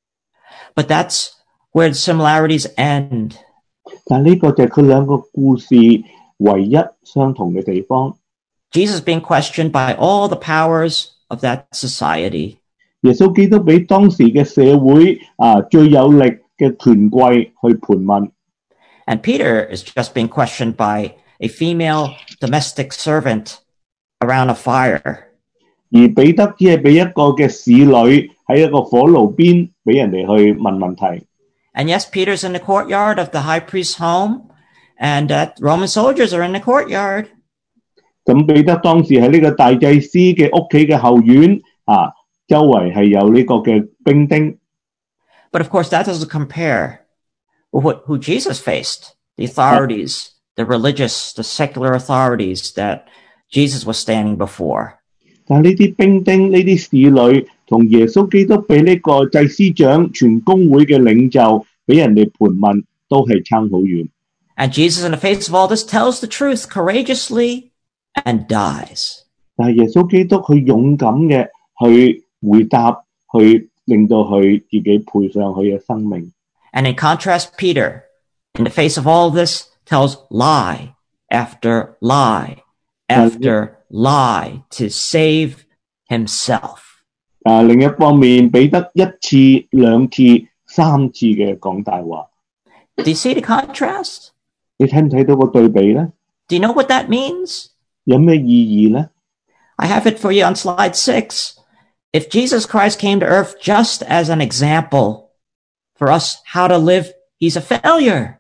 But that's where the similarities end. 但呢個就係佢兩個故事唯一相同嘅地方。 Jesus being questioned by all the powers of that society. 耶穌基督俾當時嘅社會最有力嘅權貴去盤問。 And Peter is just being questioned by a female domestic servant around a fire. 而彼得只係俾一個嘅侍女喺一個火爐邊俾人哋去問問題。 And yes, Peter's in the courtyard of the high priest's home, and Roman soldiers are in the courtyard. 咁彼得當時喺呢個大祭司嘅屋企嘅後院周圍係有呢個嘅兵丁。 But of course, that doesn't compare with who Jesus faced, the authorities, the religious, the secular authorities that Jesus was standing before. 但呢啲兵丁、呢啲侍女同耶穌基督俾呢個祭司長、全公會嘅領袖俾人哋盤問，都係差好遠。 And Jesus, in the face of all this, tells the truth courageously and dies. 但係耶穌基督佢勇敢嘅去回答，去令到佢自己賠上佢嘅生命。 And in contrast, Peter, in the face of all this, tells lie after lie after lie to save himself. 另一方面，彼得一次、兩次、三次嘅講大話。 Do you see the contrast? 你睇唔睇到個對比呢？ Do you know what that means? 有咩意義呢？ I have it for you on slide 6. If Jesus Christ came to earth just as an example for us how to live, he's a failure.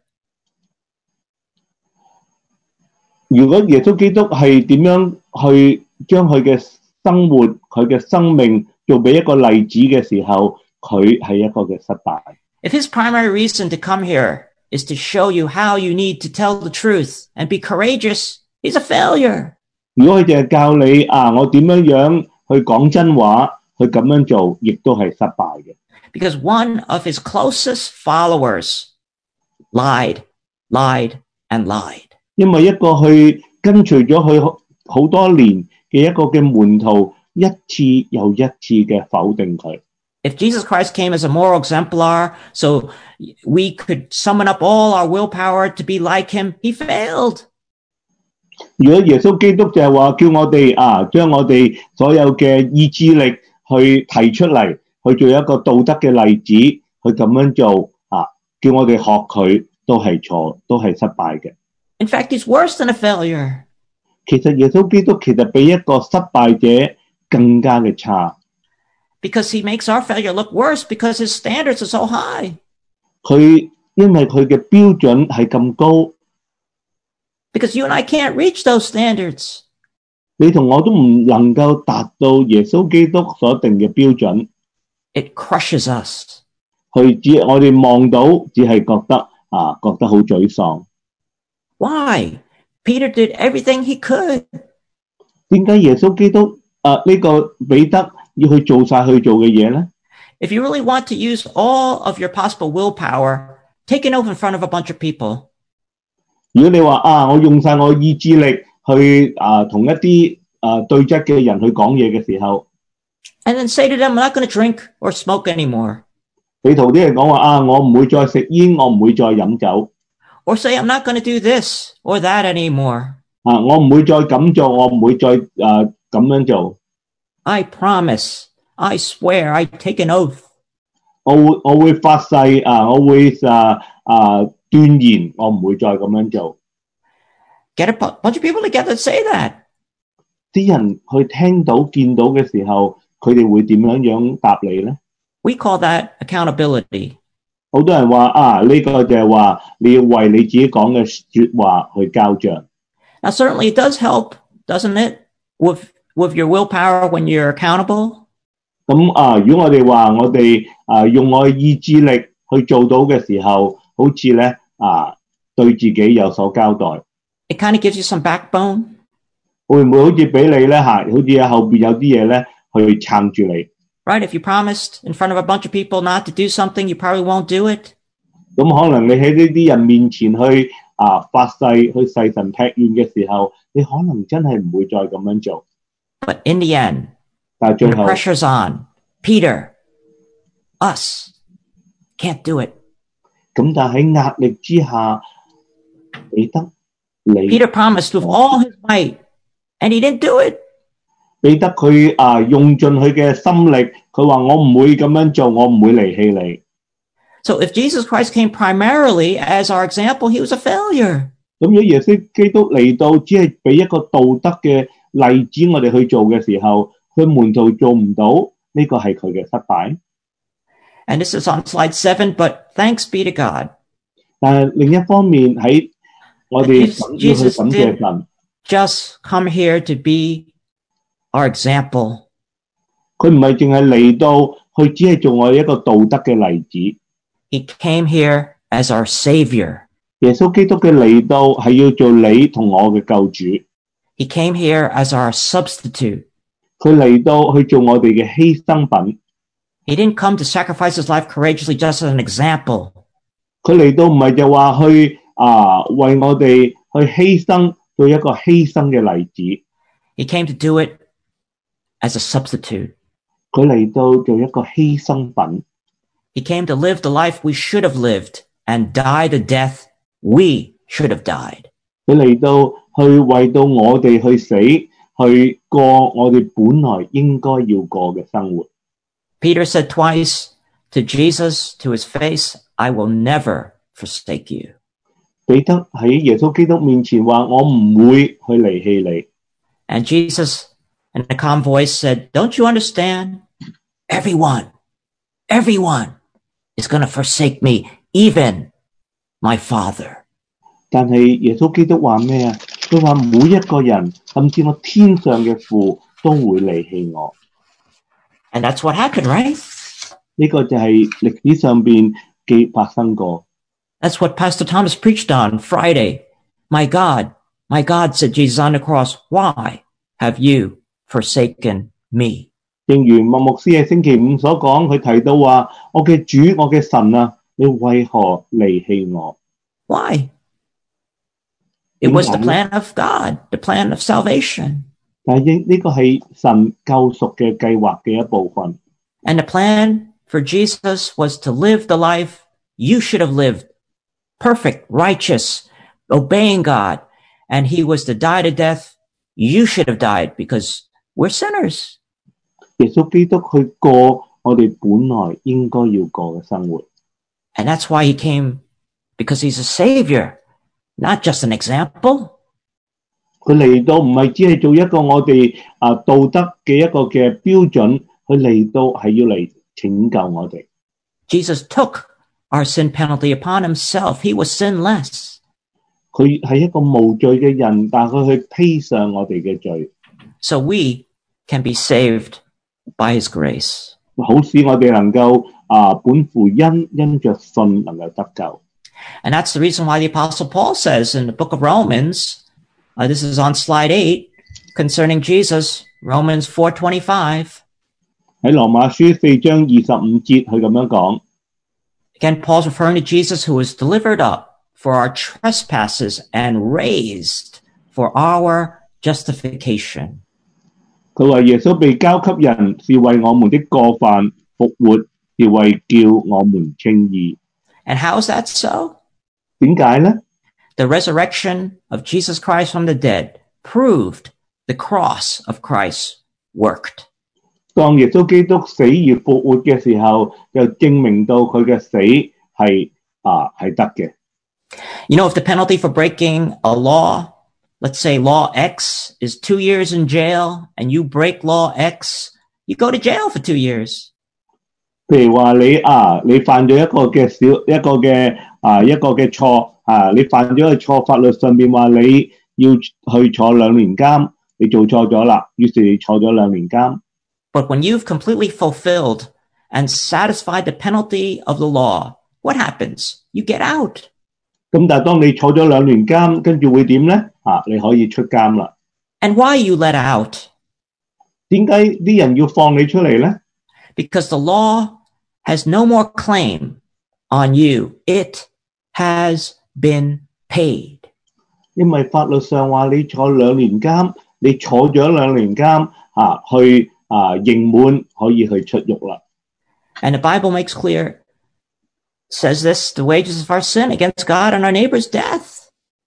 如果耶穌基督係點樣去將佢嘅生活、佢嘅生命做俾一個例子嘅時候，佢係一個嘅失敗。 If his primary reason to come here is to show you how you need to tell the truth and be courageous, he's a failure. 如果佢淨係教你我點樣去講真話，去咁樣做，亦都係失敗嘅。 Because one of his closest followers lied, and lied. 因為一個去跟隨咗佢好多年嘅一個嘅門徒，一次又一次嘅否定佢。 If Jesus Christ came as a moral exemplar so we could summon up all our willpower to be like him, he failed. 如果耶穌基督就係話叫我哋將我哋所有嘅意志力去提出嚟，去做一個道德嘅例子，去咁樣做叫我哋學佢都係錯，都係失敗嘅。 In fact, he's worse than a failure. 其實耶穌基督其實比一個失敗者更加嘅差。 Because he makes our failure look worse because his standards are so high. 佢因為佢嘅標準係咁高。 Because you and I can't reach those standards. 你同我都唔能夠達到耶穌基督所定嘅標準。 It crushes us. 我哋望到只係覺得好沮喪。 Why? Peter did everything he could. 點解耶穌基督呢個彼得要去做晒去做嘅嘢咧？ If you really want to use all of your possible willpower, take an oath in front of a bunch of people. 如果你話我用晒我意志力去同一啲對質嘅人去講嘢嘅時候 and then say to them, I'm not going to drink or smoke anymore. 你同啲人講話我唔會再食煙，我唔會再飲酒。 Or say, I'm not going to do this or that anymore. 我唔會再咁做，我唔會再咁樣做。 I promise, I swear, I take an oath. 我會發誓我會斷言，我唔會再咁樣做。 Get a bunch of people together to say that. 啲人去聽到見到嘅時候，佢哋會點樣答你咧？ We call that accountability. 好多人話呢個就係話你要為你自己講嘅說話去交賬。 Now, certainly it does help, doesn't it, with your willpower when you're accountable? 咁如果我哋話我哋用我嘅意志力去做到嘅時候，好似咧對自己有所交代。 It kind of gives you some backbone. 會唔會好似俾你咧好似後邊有啲嘢咧去撐住你？ Right? If you promised in front of a bunch of people not to do something, you probably won't do it. 咁可能你喺呢啲人面前去發誓去誓神劈願嘅時候，你可能真係唔會再咁樣做。 But in the end, 但係最 when the 後 pressure's on, Peter, us, can't do it. 咁但係喺壓力之下，彼得你 Peter promised with all his might, and he didn't do it. 彼得佢用盡佢嘅心力，佢話我唔會咁樣做，我唔會離棄你。 So if Jesus Christ came primarily as our example, he was a failure. 咁如果耶穌基督嚟到只係俾一個道德嘅例子我哋去做嘅時候，佢門徒做唔到，呢個係佢嘅失敗。 And this is on slide 7, but thanks be to God. 但係另一方面喺我哋要去感謝神。 Just come here to be our example. 佢唔係淨係嚟到，佢只係做我哋一個道德嘅例子。 He came here as our savior. 耶穌基督嘅嚟到係要做你同我嘅救主。 He came here as our substitute. 佢嚟到去做我哋嘅犧牲品。 He didn't come to sacrifice his life courageously just as an example. 佢嚟到唔係就話去為我哋去犧牲，做一個犧牲嘅例子。 He came to do it as a substitute. 佢嚟到做一個犧牲品， He came to live the life we should have lived and die the death we should have died. 佢嚟到去為到我哋去死，去過我哋本來應該要過嘅生活。 Peter said twice to Jesus, to his face, I will never forsake you. 彼得喺耶穌基督面前話：我唔會去離棄你。 And Jesus, in a calm voice, said, Don't you understand? Everyone is going to forsake me, even my Father. 但係耶穌基督話咩啊？佢話每一個人，甚至我天上嘅父都會離棄我。 And that's what happened, right? 呢個就係歷史上邊嘅發生過。 That's what Pastor Thomas preached on Friday. My God, said Jesus on the cross, why have you forsaken me? 正如麥牧師喺星期五所講，佢提到話：我嘅主，我嘅神啊，你為何離棄我？ Why? It was the plan of God, the plan of salvation. 但係呢個係神救贖嘅計劃嘅一部分。 And the plan for Jesus was to live the life you should have lived, perfect, righteous, obeying God. And he was to die the death you should have died because we're sinners. 耶穌基督去過我哋本來應該要過嘅生活。 And that's why he came, because he's a savior, not just an example. 佢嚟到唔係只係做一個我哋道德嘅一個嘅標準，佢嚟到係要嚟拯救我哋。 Jesus took our sin penalty upon himself. He was sinless. 佢係一個無罪嘅人，但佢去披上我哋嘅罪， So we can be saved by his grace. 好使我哋能夠本乎因着信能夠得救。 And that's the reason why the Apostle Paul says in the book of Romans, this is on slide 8, concerning Jesus, Romans 4:25. 喺羅馬書4章25節，佢咁樣講。 Again, Paul's referring to Jesus who was delivered up for our trespasses and raised for our justification. 佢話耶穌被交給人，是為我們的過犯復活，是為叫我們稱義。 And how is that so? 點解呢？ The resurrection of Jesus Christ from the dead proved the cross of Christ worked. 當耶穌基督死而復活嘅時候，就證明到佢嘅死係得嘅。 You know, if the penalty for breaking a law, let's say law X, is 2 years in jail, and you break law X, you go to jail for 2 years. 譬如話你犯咗一個嘅錯你犯咗個錯，法律上邊話你要去坐2年監，你做錯咗啦，於是你坐咗2年監。 But when you've completely fulfilled and satisfied the penalty of the law, what happens? You get out. 咁但係當你坐咗2年監，跟住會點呢？你可以出監啦。 And why are you let out? 點解啲人要放你出嚟呢？ Because the law has no more claim on you. It has been paid. 因為法律上話你坐2年監，你坐咗2年監去刑滿可以去出獄啦。 And the Bible makes clear, says this, the wages of our sin against God and our neighbor's death.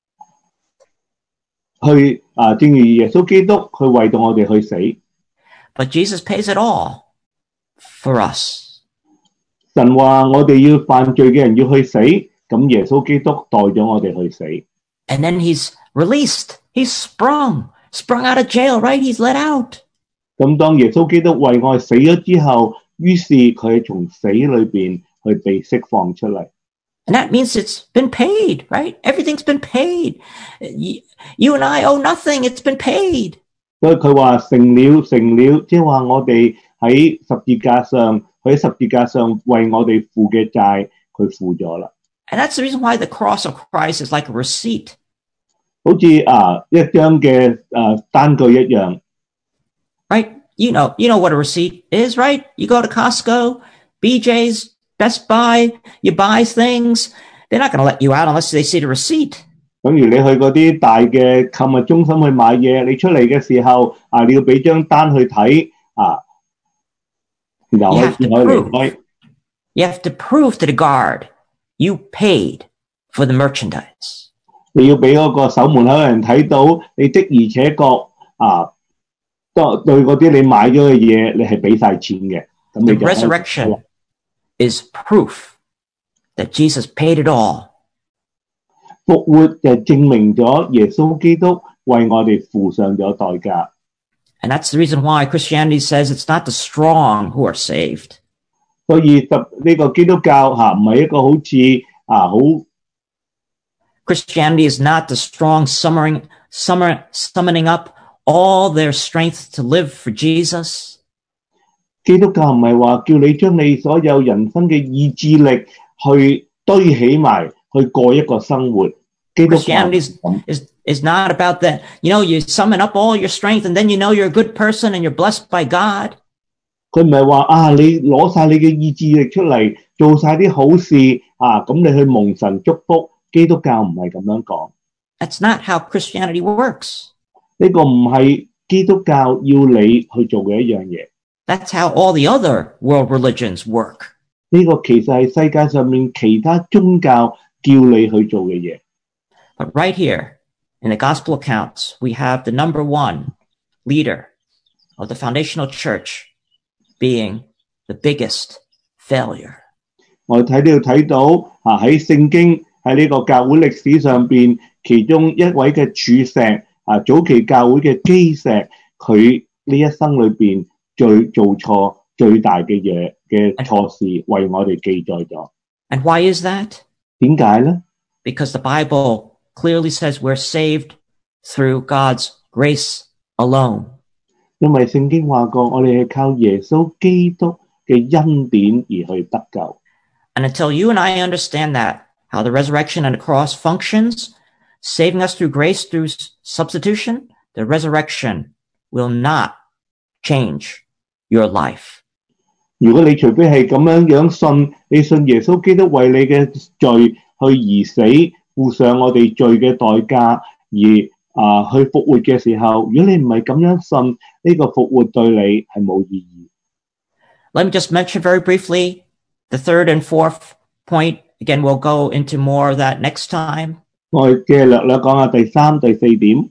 正如耶穌基督去為到我哋去死， But Jesus pays it all for us. 神話我哋要犯罪嘅人要去死，咁耶穌基督代咗我哋去死。 And then he's released. He's sprung out of jail, right? He's let out. 咁當耶穌基督為我哋死咗之後，於是佢從死裏邊去被釋放出嚟。 And that means it's been paid, right? Everything's been paid. You and I owe nothing. It's been paid. 所以佢話成了，即係話我哋喺十字架上，佢喺十字架上為我哋付嘅債，佢付咗啦。 And that's the reason why the cross of Christ is like a receipt. 好似一張嘅單據一樣。 Right? You know what a receipt is, right? You go to Costco, BJ's, Best Buy, you buy things. They're not going to let you out unless they see the receipt. 等如你去嗰啲大嘅購物中心去買嘢，你出嚟嘅時候你要俾張單去睇然後 You 可以 have to 可以離 prove. 開。 You have to prove to the guard you paid for the merchandise. 你要俾嗰個守門口嘅人睇到，你的而且確對嗰啲你買咗嘅嘢，你係俾晒錢嘅，咁 The 你就可以 resurrection is proof that Jesus paid it all. 復活就證明咗耶穌基督為我哋付上咗代價。 And that's the reason why Christianity says it's not the strong who are saved. 所以呢個基督教唔係一個好似好 Christianity is not the strong summoning up all their strength to live for Jesus. 基督教唔係話叫你將你所有人生嘅意志力去堆起埋去過一個生活。基督教 Christianity is not about that. You summon up all your strength and then you're a good person and you're blessed by God. 佢唔係話你攞晒你嘅意志力出嚟，做晒啲好事咁你去蒙神祝福。基督教唔係咁樣講。 That's not how Christianity works. 呢個唔係基督教要你去做嘅一樣嘢。 That's how all the other world religions work. 呢個其實係世界上面其他宗教叫你去做嘅嘢。 But right here in the gospel accounts, we have the number one leader of the foundational church being the biggest failure. 我哋睇到喺聖經喺呢個教會歷史上邊，其中一位嘅柱石早期教會嘅基石，佢呢一生裏邊最做錯最大嘅嘢嘅錯事，為我哋記載咗。 And why is that? 點解呢？ Because the Bible clearly says we're saved through God's grace alone. 因為聖經話過，我哋係靠耶穌基督嘅恩典而去得救。 And until you and I understand that, how the resurrection and the cross functions, saving us through grace, through substitution, the resurrection will not change your life. 如果你除非係咁樣信，你信耶穌基督為你嘅罪去而死，付上我哋罪嘅代價，而去復活嘅時候，如果你唔係咁樣信，呢個復活對你係冇意義。 Let me just mention very briefly the third and fourth point. Again, we'll go into more of that next time. 我嘅略講下第三、第四點。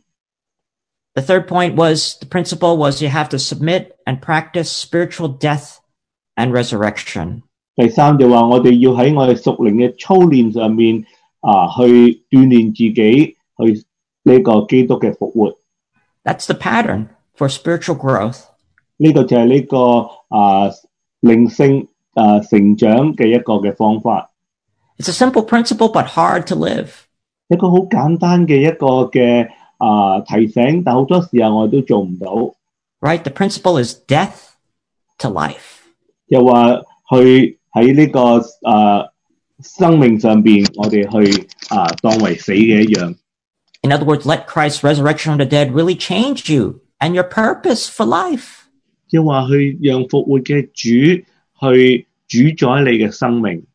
The third point was, the principle was you have to submit and practice spiritual death and resurrection. 第三就話我哋要喺我哋屬靈嘅操練上面去鍛鍊自己，去呢個基督嘅復活。 That's the pattern for spiritual growth. 呢個就係呢個靈性成長嘅一個嘅方法。 It's a simple principle, but hard to live. 一個好簡單嘅一個嘅提醒，但好多時候我哋都做唔到。 Right? The principle is death to life. 又話去喺呢個生命上邊，我哋去當為死嘅一樣。 In other words, let Christ's resurrection from the dead really change you and your purpose for life. 即係話去讓復活嘅主去主宰你嘅生命。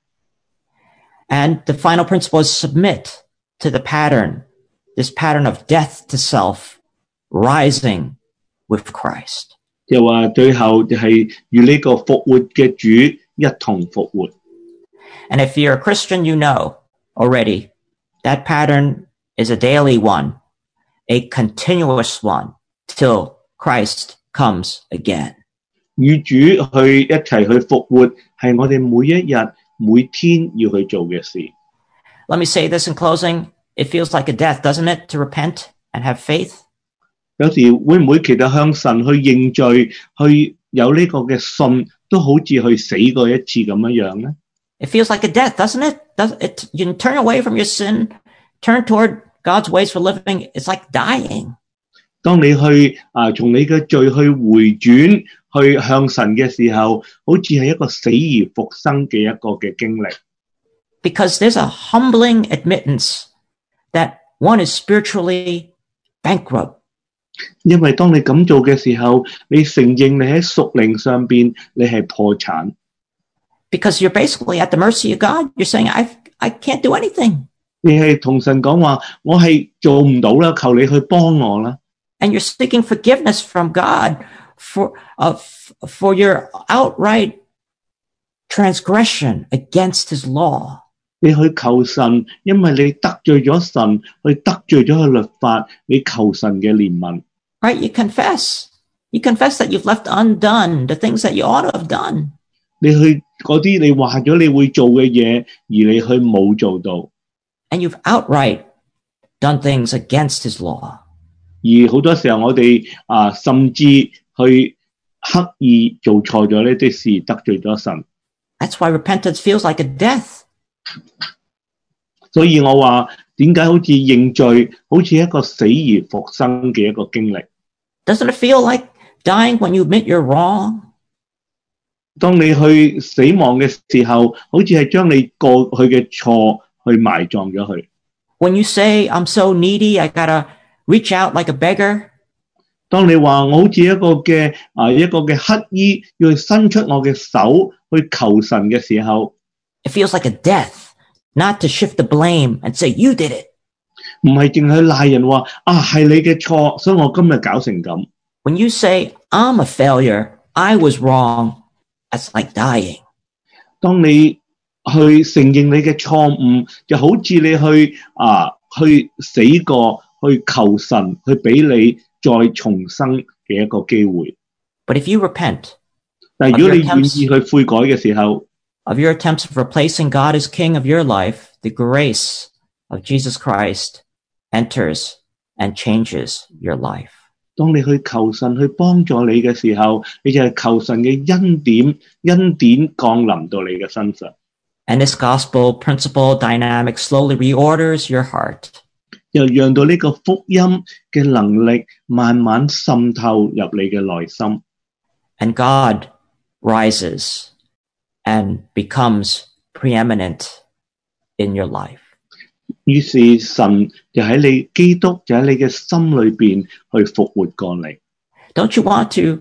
And the final principle is submit to the pattern, this pattern of death to self, rising with Christ. 就話最後就係與呢個復活嘅主一同復活。 And if you're a Christian, you know already that pattern is a daily one, a continuous one, till Christ comes again. 與主去一齊去復活，係我哋每一日每天要去做嘅事。 Let me say this in closing. It feels like a death, doesn't it, to repent and have faith? 有時會唔會其實向神去認罪，去有呢個嘅信，都好似去死過一次咁樣呢？ It feels like a death, doesn't it? You turn away from your sin, turn toward God's ways for living. It's like dying. 當你去從你嘅罪去回轉，去向神嘅時候，好似係一個死而復生嘅一個嘅經歷。 Because there's a humbling admittance that one is spiritually bankrupt. 因為當你咁做嘅時候，你承認你喺屬靈上邊你係破產。 Because you're basically at the mercy of God. You're saying, I can't do anything. 你係同神講話，我係做唔到啦，求你去幫我啦。 And you're seeking forgiveness from God for your outright transgression against his law. 你去求神，因為你得罪咗神，去得罪咗佢律法，你求神嘅憐憫。 Right? You confess that you've left undone the things that you ought to have done. 你去嗰啲你話咗你會做嘅嘢，而你去冇做到。 And you've outright done things against his law. 而好多時候我哋甚至去刻意做錯咗呢啲事，得罪咗神。 That's why repentance feels like a death. 所以我話點解好似認罪，好似一個死而復生嘅一個經歷。 Doesn't it feel like dying when you admit you're wrong? 當你去死亡嘅時候，好似係將你過去嘅錯去埋葬咗佢。 When you say, I'm so needy, I gotta reach out like a beggar. 當你話我好似一個嘅乞衣，要去伸出我嘅手去求神嘅時候， It feels like a death, not to shift the blame and say, you did it. 唔係淨係賴人話係你嘅錯，所以我今日搞成咁。 When you say, I'm a failure, I was wrong, that's like dying. 當你去承認你嘅錯誤，就好似你去死過，去求神去俾你再重生嘅一個機會。 But if you repent, 但係如果你願意去悔改嘅時候， of your attempts of replacing God as King of your life, the grace of Jesus Christ enters and changes your life. 當你去求神去幫助你嘅時候，你就係求神嘅恩典降臨到你嘅身上。 And this gospel principle dynamic slowly reorders your heart. 又讓到呢個福音嘅能力慢慢滲透入你嘅內心。 And God rises and becomes preeminent in your life. 於是神就喺你基督就喺你嘅心裏邊去復活過嚟。 Don't you want to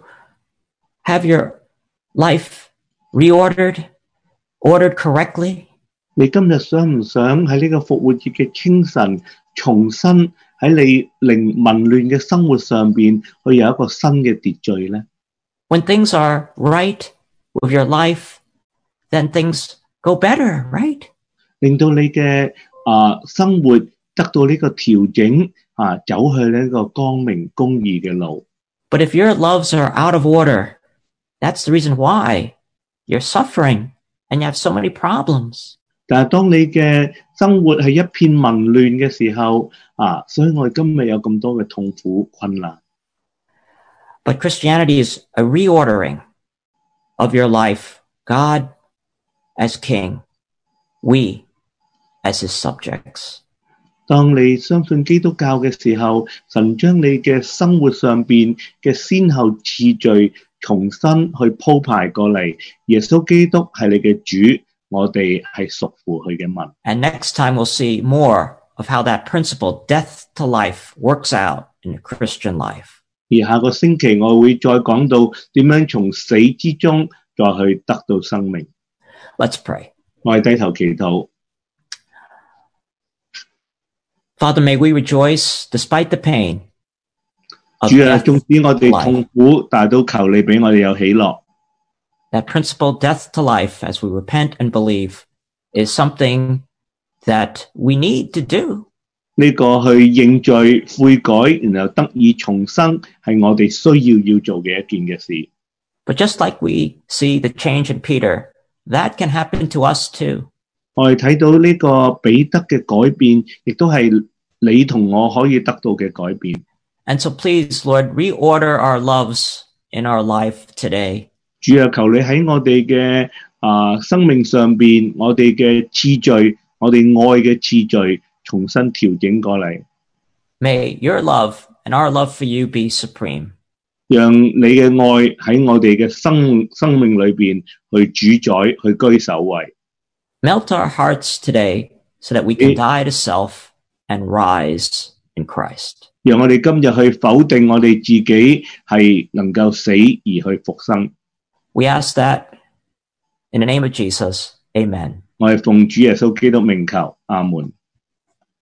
have your life reordered, ordered correctly? 你今日想唔想喺呢個復活節嘅清晨，重新喺你混亂嘅生活上邊去有一個新嘅秩序呢？ When things are right with your life, then things go better, right? 令到你嘅生活得到呢個調整走去呢個光明公義嘅路。 But if your loves are out of order, that's the reason why you're suffering and you have so many problems. 但係當你嘅生活係一片混亂嘅時候所以我哋今日有咁多嘅痛苦困難。 But Christianity is a reordering of your life. God as King, we as his subjects. 當你相信基督教嘅時候，神將你嘅生活上邊嘅先後次序重新去鋪排過嚟。耶穌基督係你嘅主，我哋係屬乎佢嘅民。 And next time we'll see more of how that principle, death to life, works out in a Christian life. 而下個星期我會再講到點樣從死之中再去得到生命。 Let's pray. 我哋低頭祈禱。 Father, may we rejoice despite the pain of 主 death 縱使我哋 to 痛 life. 苦，但係都求你俾我哋有喜樂。 That principle, death to life, as we repent and believe, is something that we need to do. 呢個去認罪悔改，然後得以重生，係我哋需要做嘅一件嘅事。 But just like we see the change in Peter, that can happen to us too. 我哋睇到呢個彼得嘅改變，亦都係你同我可以得到嘅改變。 And so please, Lord, reorder our loves in our life today. 主啊，求你喺我哋嘅生命上邊，我哋嘅次序，我哋愛嘅次序，重新調整過嚟。 May your love and our love for you be supreme. 讓你嘅愛喺我哋嘅生命裏邊去主宰，去居首位。 Melt our hearts today so that we can die to self and rise in Christ. 讓我哋今日去否定我哋自己係能夠死而去復生。 We ask that in the name of Jesus. Amen. 我係奉主耶穌基督名求，阿門。